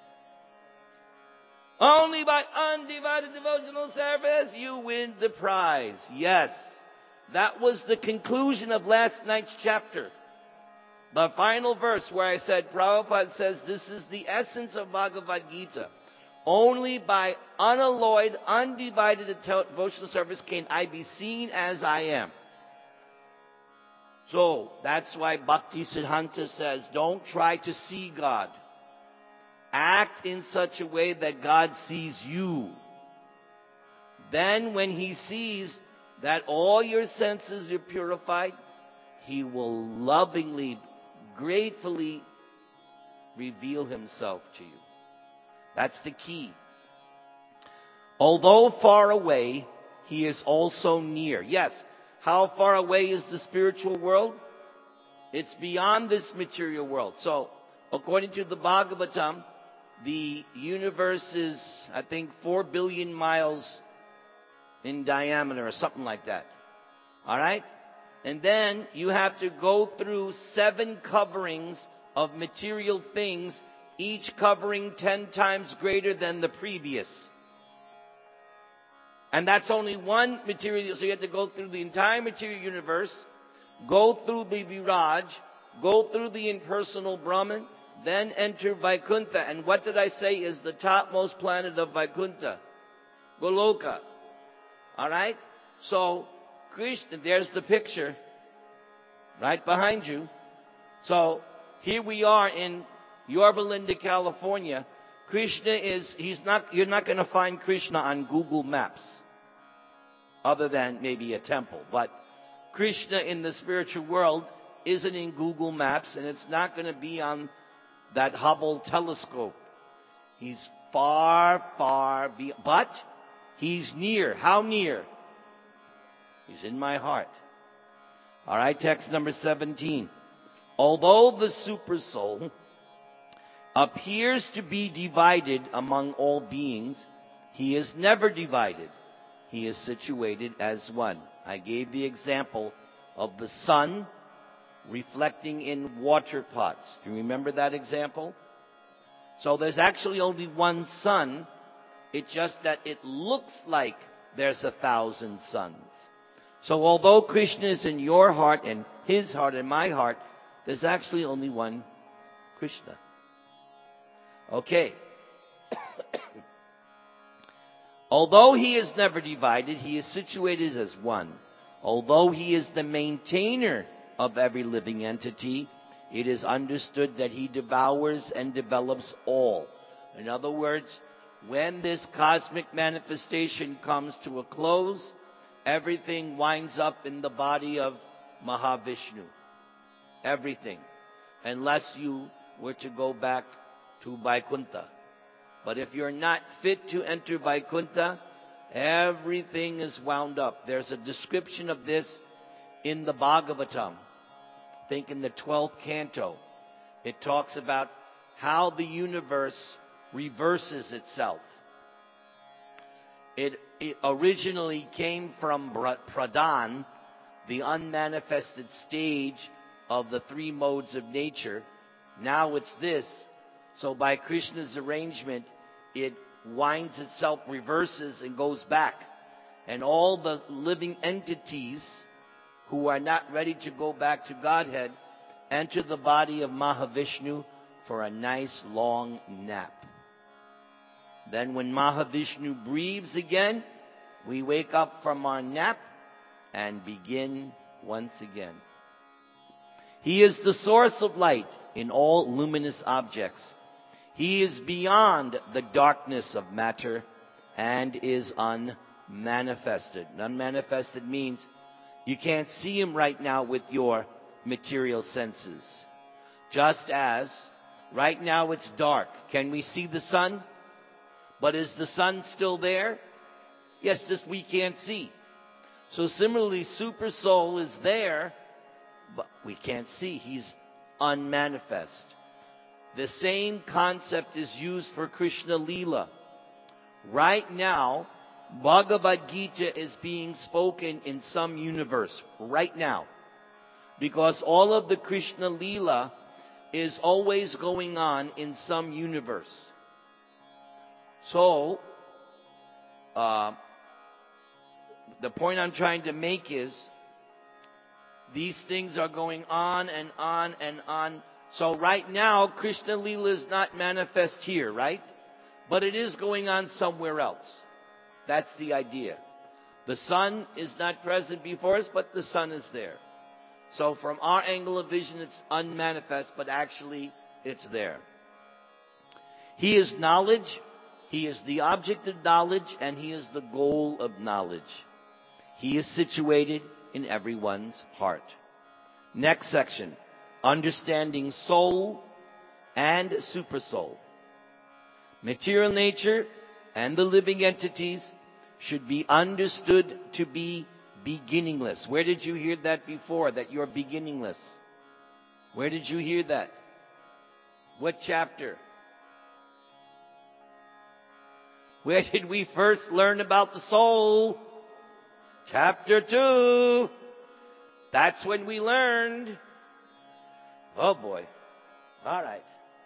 Only by undivided devotional service you win the prize. Yes, that was the conclusion of last night's chapter. The final verse where I said, Prabhupada says this is the essence of Bhagavad Gita. Only by unalloyed, undivided devotional service can I be seen as I am. So, that's why Bhakti Siddhanta says, don't try to see God. Act in such a way that God sees you. Then when He sees that all your senses are purified, He will lovingly, gratefully reveal Himself to you. That's the key. Although far away, He is also near. Yes, how far away is the spiritual world? It's beyond this material world. So, according to the Bhagavatam, the universe is, I think, four billion miles in diameter or something like that. Alright? And then you have to go through seven coverings of material things, each covering ten times greater than the previous. And that's only one material, so you have to go through the entire material universe, go through the Viraj, go through the impersonal Brahman, then enter Vaikuntha. And what did I say is the topmost planet of Vaikuntha? Goloka. Alright? So, Krishna, there's the picture, right behind you. So, here we are in Yorba Linda, California. Krishna is, he's not, you're not going to find Krishna on Google Maps, other than maybe a temple. But Krishna in the spiritual world isn't in Google Maps, and it's not going to be on that Hubble telescope. He's far, far beyond, but He's near. How near? He's in my heart. Alright, text number seventeen. Although the super soul appears to be divided among all beings, He is never divided. He is situated as one. I gave the example of the sun reflecting in water pots. Do you remember that example? So there's actually only one sun. It's just that it looks like there's a thousand suns. So although Krishna is in your heart and His heart and my heart, there's actually only one Krishna. Okay. Although He is never divided, He is situated as one. Although He is the maintainer of every living entity, it is understood that He devours and develops all. In other words, when this cosmic manifestation comes to a close, everything winds up in the body of Mahavishnu. Everything. Unless you were to go back to Vaikuntha. But if you're not fit to enter Vaikuntha, everything is wound up. There's a description of this in the Bhagavatam. I think in the twelfth canto. It talks about how the universe reverses itself. It, it originally came from Pradhan, the unmanifested stage of the three modes of nature. Now it's this. So by Krishna's arrangement, it winds itself, reverses, and goes back. And all the living entities who are not ready to go back to Godhead enter the body of Mahavishnu for a nice long nap. Then when Mahavishnu breathes again, we wake up from our nap and begin once again. He is the source of light in all luminous objects. He is beyond the darkness of matter and is unmanifested. Unmanifested means you can't see Him right now with your material senses. Just as right now it's dark. Can we see the sun? But is the sun still there? Yes, this we can't see. So similarly, Super Soul is there, but we can't see. He's unmanifest. The same concept is used for Krishna Leela. Right now, Bhagavad Gita is being spoken in some universe. Right now. Because all of the Krishna Leela is always going on in some universe. So, uh, the point I'm trying to make is, these things are going on and on and on. So right now, Krishna Leela is not manifest here, right? but it is going on somewhere else. That's the idea. The sun is not present before us, but the sun is there. So from our angle of vision, it's unmanifest, but actually it's there. He is knowledge. He is the object of knowledge, and He is the goal of knowledge. He is situated in everyone's heart. Next section, understanding soul and supersoul. Material nature and the living entities should be understood to be beginningless. Where did you hear that before, that you're beginningless? Where did you hear that? What chapter? Where did we first learn about the soul? Chapter two. That's when we learned. Oh boy. All right.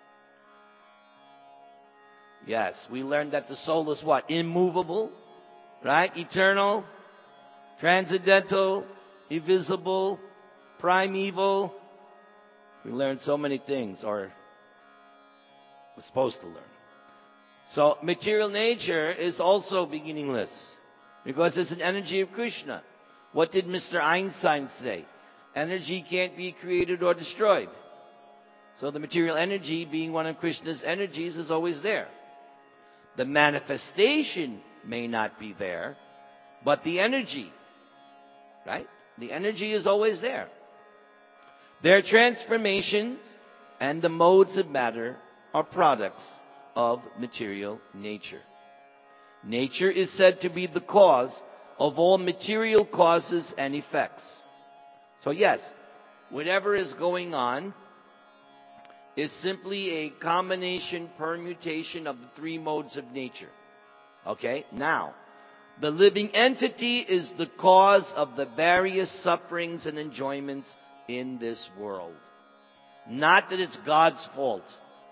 Yes, we learned that the soul is what? Immovable, right? Eternal, transcendental, invisible, primeval. We learned so many things, or we're supposed to learn. So material nature is also beginningless because it's an energy of Krishna. What did Mister Einstein say? Energy can't be created or destroyed. So the material energy, being one of Krishna's energies, is always there. The manifestation may not be there, but the energy, right? The energy is always there. Their transformations and the modes of matter are products of material nature. Nature is said to be the cause of all material causes and effects. So yes, whatever is going on is simply a combination, permutation of the three modes of nature. Okay? Now, the living entity is the cause of the various sufferings and enjoyments in this world. Not that it's God's fault.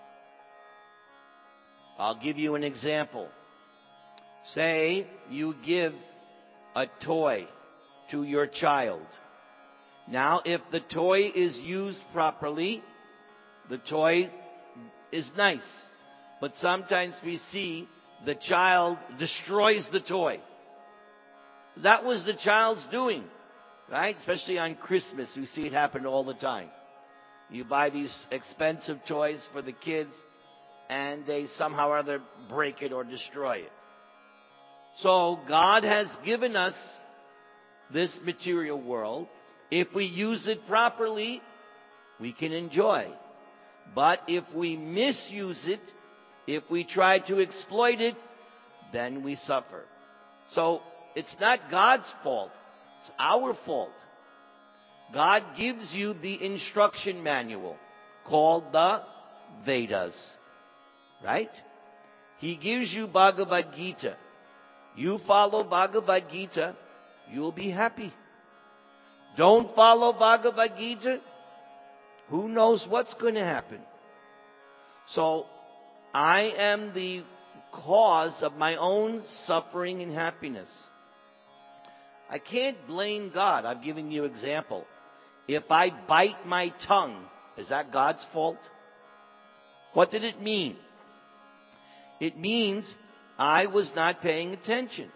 I'll give you an example. Say you give a toy to your child. Now, if the toy is used properly, the toy is nice. But sometimes we see the child destroys the toy. That was the child's doing, right? Especially on Christmas, we see it happen all the time. You buy these expensive toys for the kids, and they somehow or other break it or destroy it. So God has given us this material world. If we use it properly, we can enjoy. But if we misuse it, if we try to exploit it, then we suffer. So it's not God's fault. It's our fault. God gives you the instruction manual called the Vedas. Right? He gives you Bhagavad Gita. You follow Bhagavad Gita, you'll be happy. Don't follow Bhagavad Gita, who knows what's going to happen. So, I am the cause of my own suffering and happiness. I can't blame God. I'm giving you an example. If I bite my tongue, is that God's fault? What did it mean? It means I was not paying attention.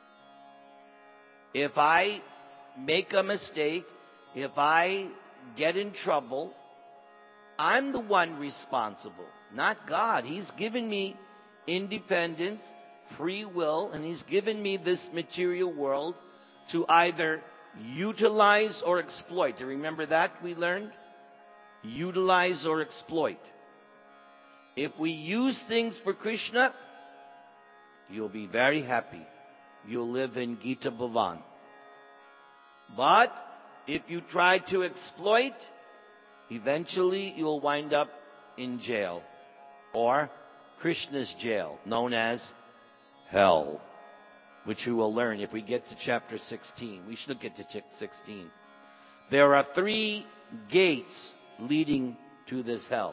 If I make a mistake, if I get in trouble, I'm the one responsible, not God. He's given me independence, free will, and He's given me this material world to either utilize or exploit. Do you remember that we learned? Utilize or exploit. If we use things for Krishna, you'll be very happy. You'll live in Gita Bhavan. But if you try to exploit, eventually you'll wind up in jail. Or Krishna's jail, known as hell. Which we will learn if we get to chapter sixteen. We should get to chapter sixteen. There are three gates leading to this hell.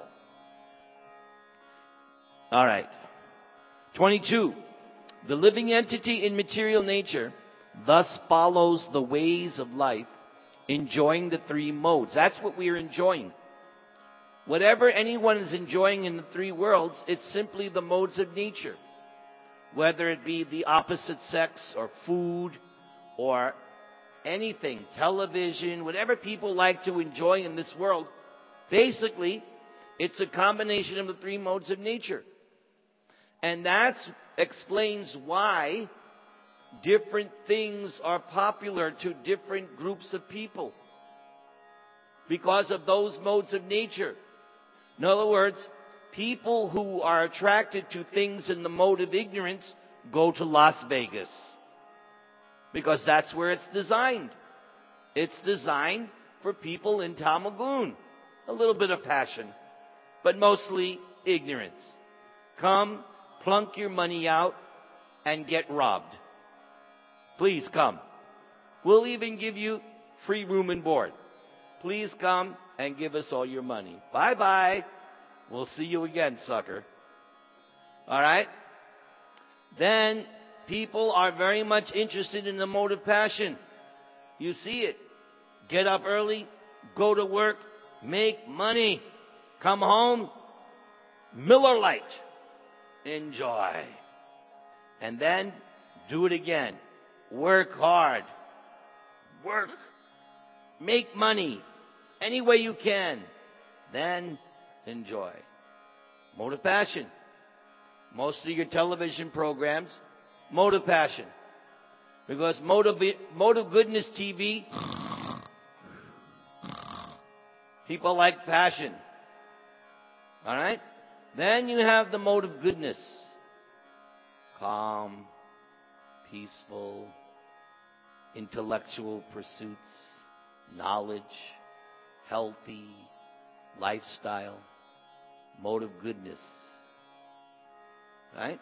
All right. twenty-two. The living entity in material nature thus follows the ways of life, enjoying the three modes. That's what we are enjoying. Whatever anyone is enjoying in the three worlds, it's simply the modes of nature. whether it be the opposite sex or food or anything, television, whatever people like to enjoy in this world, basically, it's a combination of the three modes of nature. And that explains why different things are popular to different groups of people. Because of those modes of nature. In other words, people who are attracted to things in the mode of ignorance go to Las Vegas. Because that's where it's designed. It's designed for people in Tamagun. A little bit of passion, but mostly ignorance. Come, plunk your money out, and get robbed. Please come. We'll even give you free room and board. Please come and give us all your money. Bye-bye. We'll see you again, sucker. All right? Then people are very much interested in the mode of passion. You see it. Get up early, go to work, make money, come home, Miller Lite, enjoy. And then do it again. Work hard. Work. Make money any way you can. Then enjoy. Mode of passion. Most of your television programs, mode of passion. Because mode of, mode of goodness T V, people like passion. Alright? Then you have the mode of goodness. Calm, peaceful, intellectual pursuits, knowledge, healthy, lifestyle, mode of goodness. Right?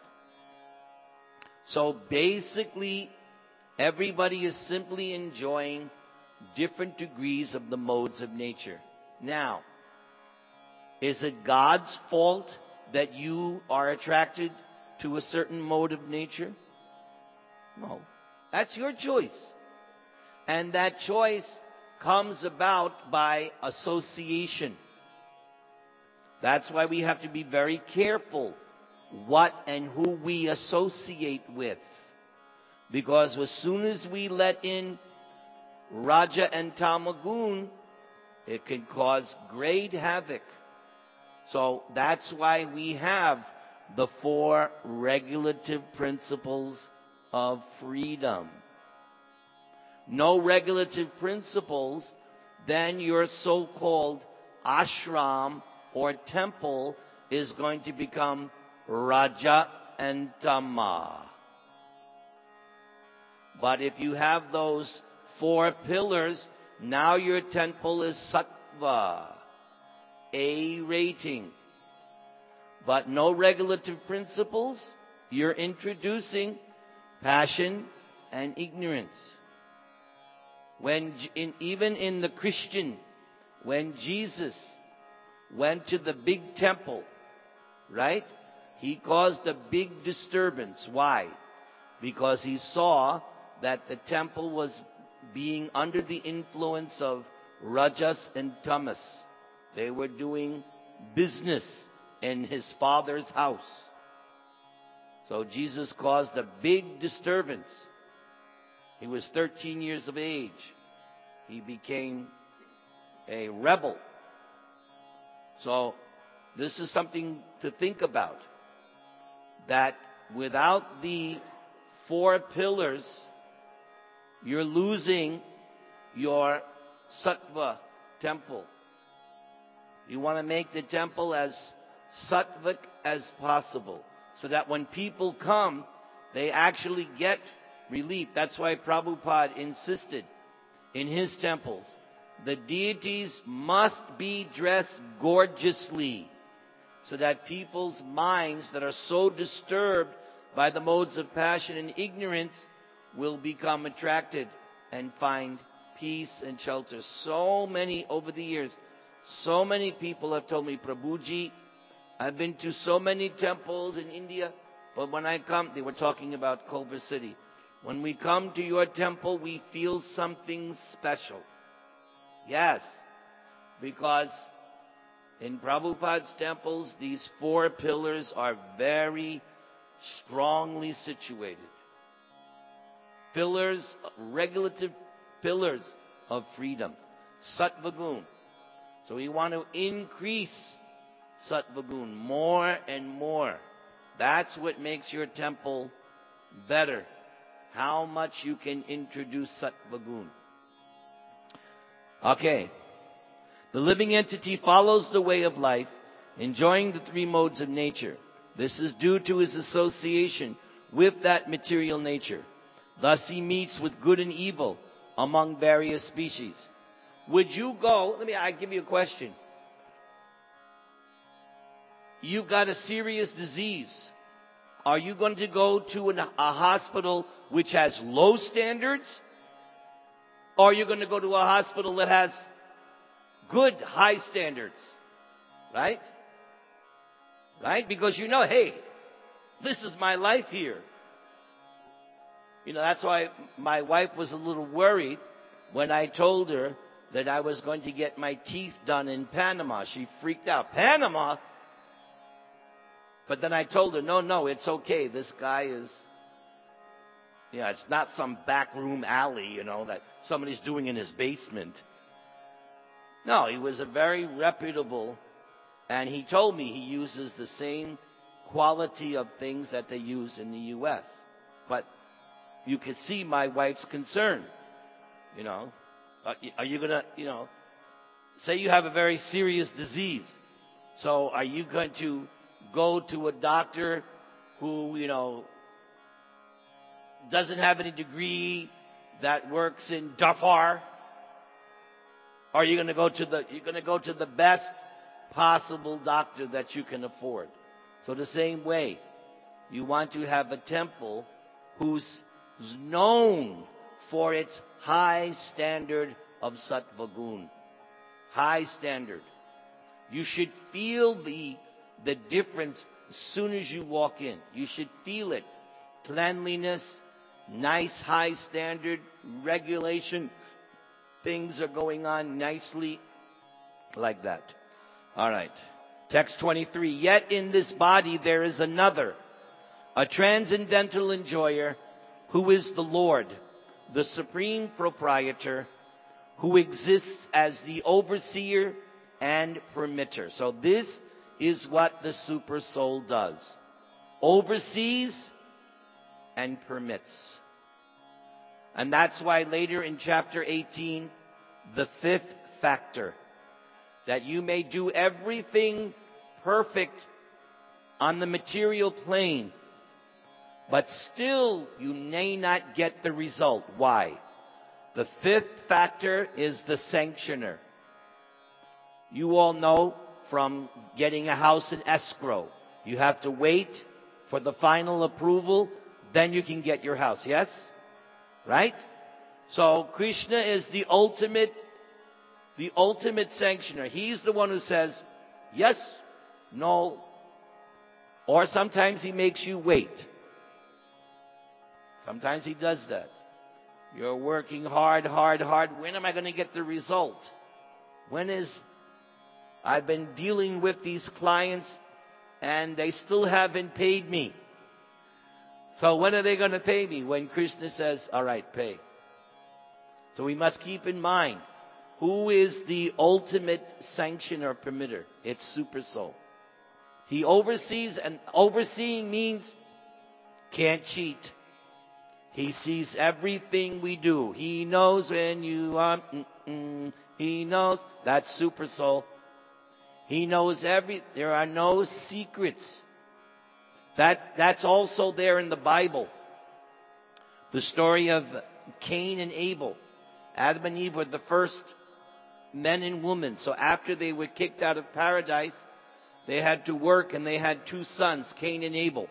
So basically, everybody is simply enjoying different degrees of the modes of nature. Now, is it God's fault that you are attracted to a certain mode of nature? No. That's your choice. And that choice comes about by association. That's why we have to be very careful what and who we associate with. Because as soon as we let in Raja and Tamagun, it can cause great havoc. So that's why we have the four regulative principles of freedom. No regulative principles, then your so-called ashram or temple is going to become Raja and Tama. But if you have those four pillars, now your temple is Sattva, A rating. But no regulative principles, you're introducing passion and ignorance. When in, even in the Christian, when Jesus went to the big temple, right? He caused a big disturbance. Why? Because he saw that the temple was being under the influence of Rajas and Tamas. They were doing business in his father's house. So Jesus caused a big disturbance. He was thirteen years of age. He became a rebel. So this is something to think about. That without the four pillars, you're losing your sattva temple. You want to make the temple as sattvic as possible, so that when people come, they actually get relief. That's why Prabhupada insisted in his temples, the deities must be dressed gorgeously, so that people's minds that are so disturbed by the modes of passion and ignorance will become attracted and find peace and shelter. So many, over the years, so many people have told me, Prabhuji, I've been to so many temples in India, but when I come, they were talking about Culver City. When we come to your temple, we feel something special. Yes, because in Prabhupada's temples, these four pillars are very strongly situated. Pillars, regulative pillars of freedom. Sattva gun. So we want to increase Sattva gun more and more. That's what makes your temple better. How much you can introduce Sattva gun. Okay. The living entity follows the way of life, enjoying the three modes of nature. This is due to his association with that material nature. Thus he meets with good and evil among various species. Would you go, let me, I give you a question. You've got a serious disease. Are you going to go to an, a hospital which has low standards? Or are you going to go to a hospital that has good, high standards? Right? Right? Because you know, hey, this is my life here. You know, that's why my wife was a little worried when I told her that I was going to get my teeth done in Panama. She freaked out. Panama? But then I told her, no, no, it's okay. This guy is, yeah, it's not some backroom alley, you know, that somebody's doing in his basement. No, he was a very reputable, and he told me he uses the same quality of things that they use in the U S. But you could see my wife's concern, you know. Are you going to, you know, say you have a very serious disease. So are you going to go to a doctor who, you know, doesn't have any degree, that works in Darfur? Or are you going to go to the, you're going to go to the best possible doctor that you can afford? So the same way, you want to have a temple who's known for its high standard of Sattva gun. High standard. You should feel the, the difference as soon as you walk in. You should feel it. Cleanliness, nice high standard, regulation. Things are going on nicely like that. All right. Text twenty-three. Yet in this body there is another, a transcendental enjoyer, who is the Lord, the supreme proprietor, who exists as the overseer and permitter. So this is what the super soul does. Oversees and permits. And that's why later in chapter eighteen, the fifth factor, that you may do everything perfect on the material plane, but still you may not get the result. Why? The fifth factor is the sanctioner. You all know from getting a house in escrow, you have to wait for the final approval, then you can get your house. Yes? Right? So Krishna is the ultimate, the ultimate sanctioner. He's the one who says, yes, no, or sometimes he makes you wait. Sometimes he does that. You're working hard, hard, hard. When am I going to get the result? When is... I've been dealing with these clients and they still haven't paid me. So when are they going to pay me? When Krishna says, all right, pay. So we must keep in mind, who is the ultimate sanctioner permitter? It's Super Soul. He oversees, and overseeing means can't cheat. He sees everything we do. He knows when you are, mm-mm. He knows. That's Super Soul. He knows every, there are no secrets. That, that's also there in the Bible. The story of Cain and Abel. Adam and Eve were the first men and women. So after they were kicked out of paradise, they had to work, and they had two sons, Cain and Abel.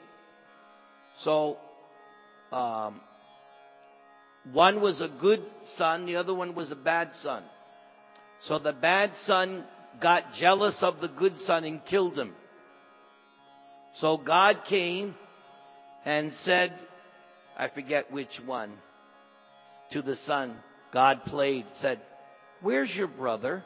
So, um, one was a good son, the other one was a bad son. So the bad son got jealous of the good son and killed him. So God came and said, I forget which one, to the son. God played, said, where's your brother?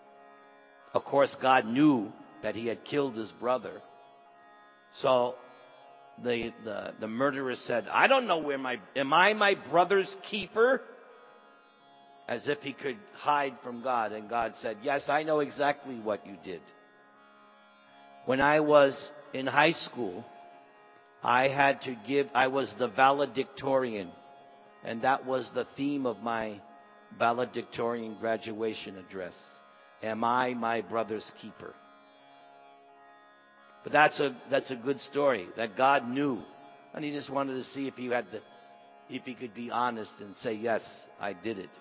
Of course, God knew that he had killed his brother. So the, the, the murderer said, I don't know where my, am I my brother's keeper? As if he could hide from God. And God said, yes, I know exactly what you did. When I was in high school, I had to give, I was the valedictorian. And that was the theme of my valedictorian graduation address. Am I my brother's keeper? But that's a, that's a good story, that God knew. And he just wanted to see if he had the, if he could be honest and say, yes, I did it.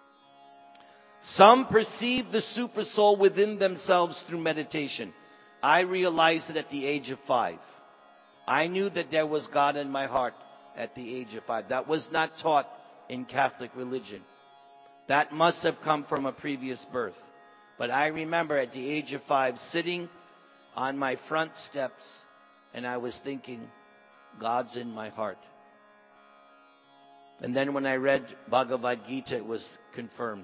Some perceive the super soul within themselves through meditation. I realized it at the age of five. I knew that there was God in my heart at the age of five. That was not taught in Catholic religion. That must have come from a previous birth. But I remember at the age of five sitting on my front steps and I was thinking, God's in my heart. And then when I read Bhagavad Gita, it was confirmed.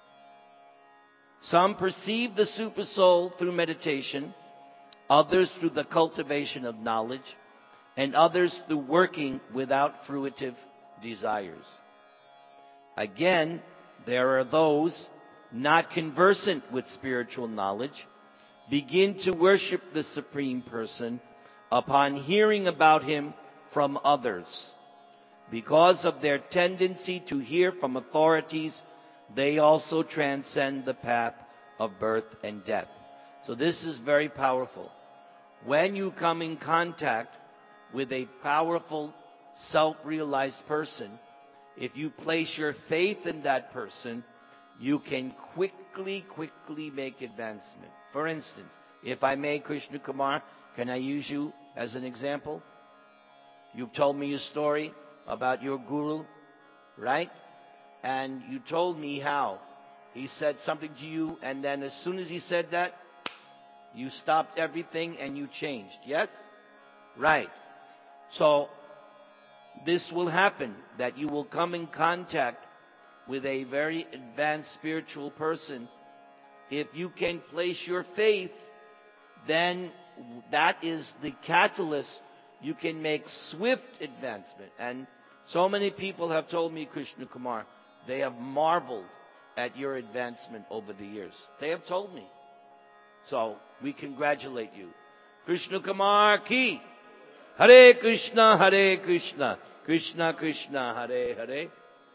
Some perceive the super soul through meditation, others through the cultivation of knowledge, and others through working without fruitive desires. Again, there are those not conversant with spiritual knowledge, begin to worship the Supreme Person upon hearing about Him from others. Because of their tendency to hear from authorities, they also transcend the path of birth and death. So this is very powerful. When you come in contact with a powerful, self-realized person, if you place your faith in that person, you can quickly, quickly make advancement. For instance, if I may, Krishna Kumar, can I use you as an example? You've told me a story about your guru, right? And you told me how he said something to you, and then as soon as he said that, you stopped everything and you changed. Yes? Right. So, this will happen, that you will come in contact with a very advanced spiritual person. If you can place your faith, then that is the catalyst. You can make swift advancement. And so many people have told me, Krishna Kumar, they have marveled at your advancement over the years. They have told me. So, we congratulate you. Krishna Kumar ki. Hare Krishna, Hare Krishna. Krishna Krishna, Hare Hare.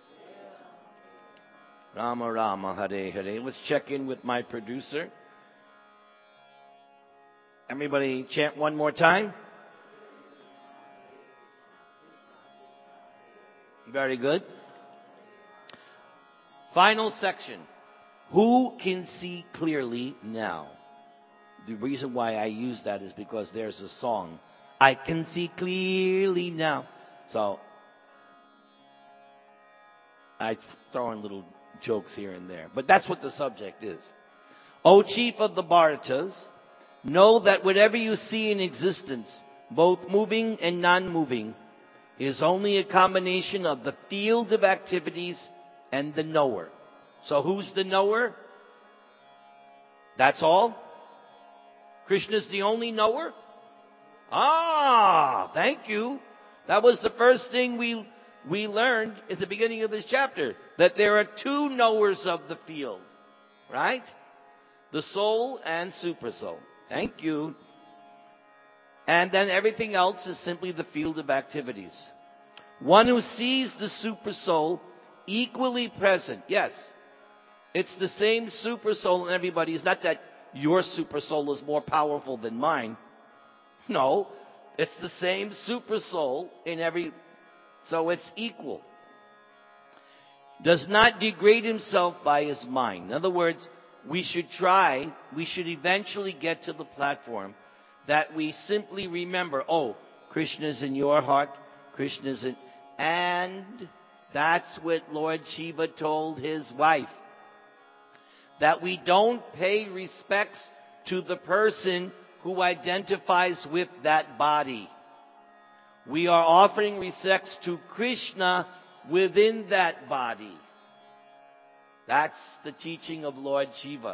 Rama Rama, Hare Hare. Let's check in with my producer. Everybody chant one more time. Very good. Final section. Who can see clearly now? The reason why I use that is because there's a song. I can see clearly now. So, I throw in little jokes here and there. But that's what the subject is. O chief of the Bharatas, know that whatever you see in existence, both moving and non-moving, is only a combination of the field of activities and the knower. So who's the knower? That's all? Krishna's the only knower? Ah, thank you. That was the first thing we we learned at the beginning of this chapter, that there are two knowers of the field, right? The soul and super soul. Thank you. And then everything else is simply the field of activities. One who sees the super soul equally present. Yes, it's the same super soul in everybody. It's not that your super soul is more powerful than mine. No, it's the same super soul in every, so it's equal. Does not degrade himself by his mind. In other words, we should try, we should eventually get to the platform that we simply remember, oh, Krishna's in your heart, Krishna's in, and that's what Lord Shiva told his wife. That we don't pay respects to the person who identifies with that body. We are offering respects to Krishna within that body. That's the teaching of Lord Shiva.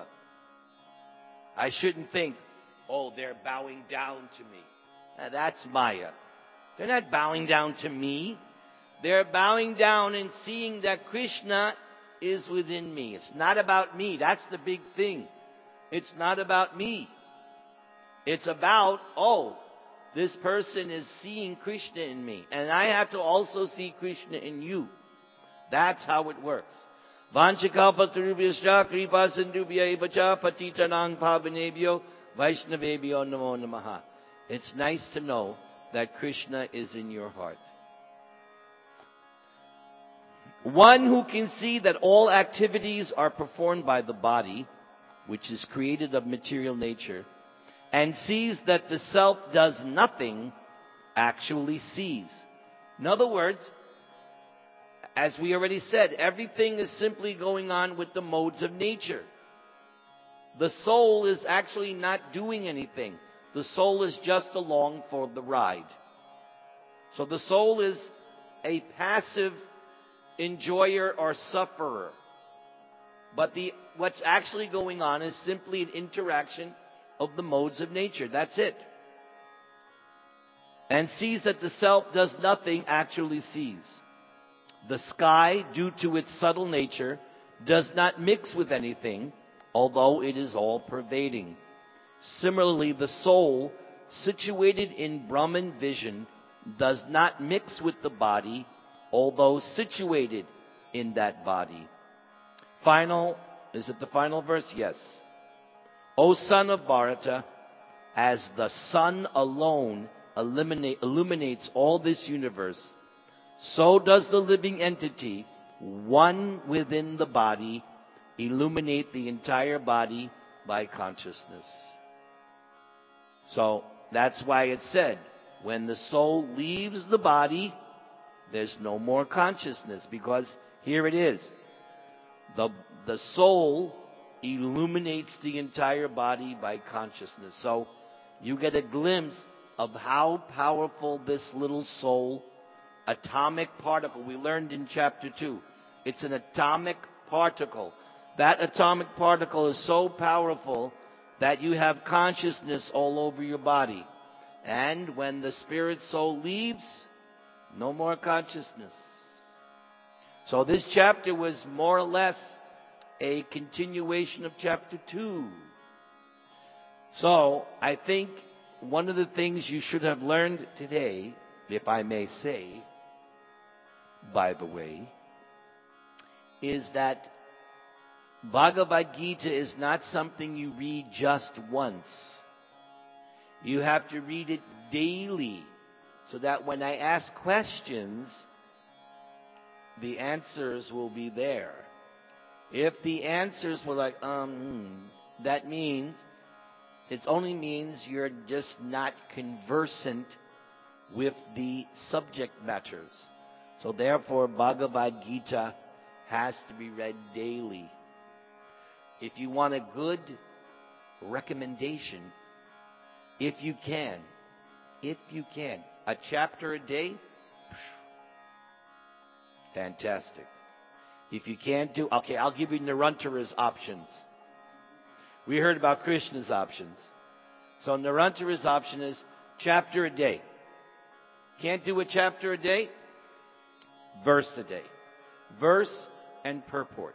I shouldn't think, oh, they're bowing down to me. Now, that's Maya. They're not bowing down to me. They're bowing down and seeing that Krishna is within me. It's not about me. That's the big thing. It's not about me. It's about, oh, this person is seeing Krishna in me. And I have to also see Krishna in you. That's how it works. Vanchakalpatarubhyascha kripa sindhubhya evacha patitanang pavanebhyo vaishnavebhyo namo namaha. It's nice to know that Krishna is in your heart. One who can see that all activities are performed by the body, which is created of material nature, and sees that the self does nothing, actually sees. In other words, as we already said, everything is simply going on with the modes of nature. The soul is actually not doing anything. The soul is just along for the ride. So the soul is a passive enjoyer or sufferer. But the what's actually going on is simply an interaction of the modes of nature. That's it. And sees that the self does nothing, actually sees. The sky, due to its subtle nature, does not mix with anything, although it is all pervading. Similarly, the soul, situated in Brahman vision, does not mix with the body, although situated in that body. Final, is it the final verse? Yes. O son of Bharata, as the sun alone illuminate, illuminates all this universe, so does the living entity, one within the body, illuminate the entire body by consciousness. So that's why it said, when the soul leaves the body, there's no more consciousness, because here it is. The, the soul illuminates the entire body by consciousness. So you get a glimpse of how powerful this little soul, atomic particle, we learned in chapter two. It's an atomic particle. That atomic particle is so powerful that you have consciousness all over your body. And when the spirit soul leaves, no more consciousness. So this chapter was more or less a continuation of chapter two. So I think one of the things you should have learned today, if I may say, by the way, is that Bhagavad Gita is not something you read just once. You have to read it daily, so that when I ask questions, the answers will be there. If the answers were like, um, that means, it only means you're just not conversant with the subject matters. So therefore, Bhagavad Gita has to be read daily. If you want a good recommendation, if you can, if you can, a chapter a day, fantastic. If you can't do, okay, I'll give you Narantara's options. We heard about Krishna's options. So Narantara's option is chapter a day. Can't do a chapter a day? Verse a day. Verse and purport.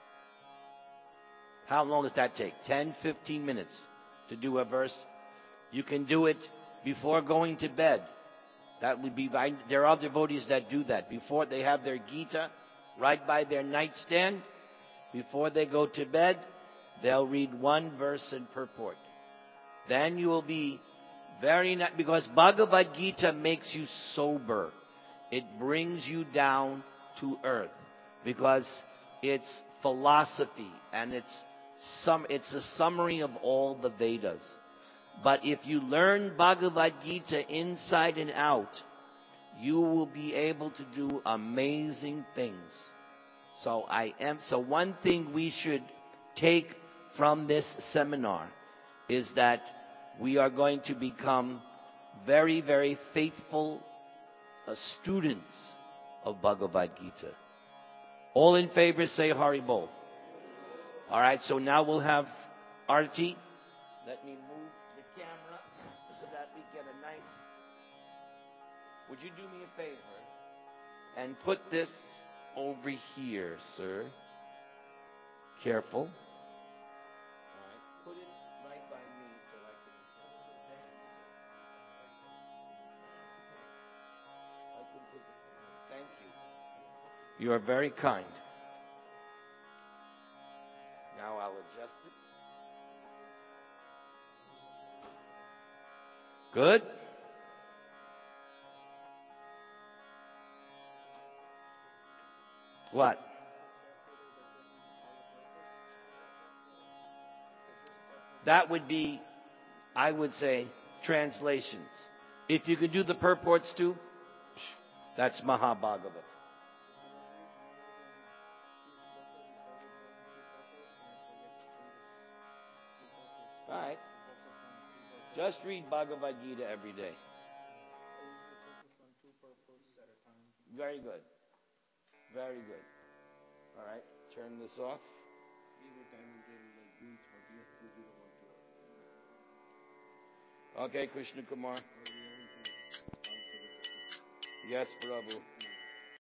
How long does that take? ten, fifteen minutes to do a verse. You can do it before going to bed. That would be, there are devotees that do that. Before they have their Gita, right by their nightstand, before they go to bed, they'll read one verse and purport. Then you will be very, not, because Bhagavad Gita makes you sober. It brings you down to earth, because it's philosophy and it's some, it's a summary of all the Vedas. But if you learn Bhagavad Gita inside and out, you will be able to do amazing things. So I am, so one thing we should take from this seminar is that we are going to become very, very faithful uh, students of Bhagavad Gita. All in favor say Hari Bol. All right, so now we'll have Arti. Let me move the camera so that we get a nice would you do me a favor and put this over here, sir? Careful. All right. Put it right by me so I can. I can take it. Thank you. You are very kind. Now I'll adjust it. Good. What? That would be, I would say, translations. If you could do the purports too, that's Mahabhagavata. All right. Just read Bhagavad Gita every day. Very good. Very good. All right. Turn this off. Okay, Krishna Kumar. Yes, Prabhu.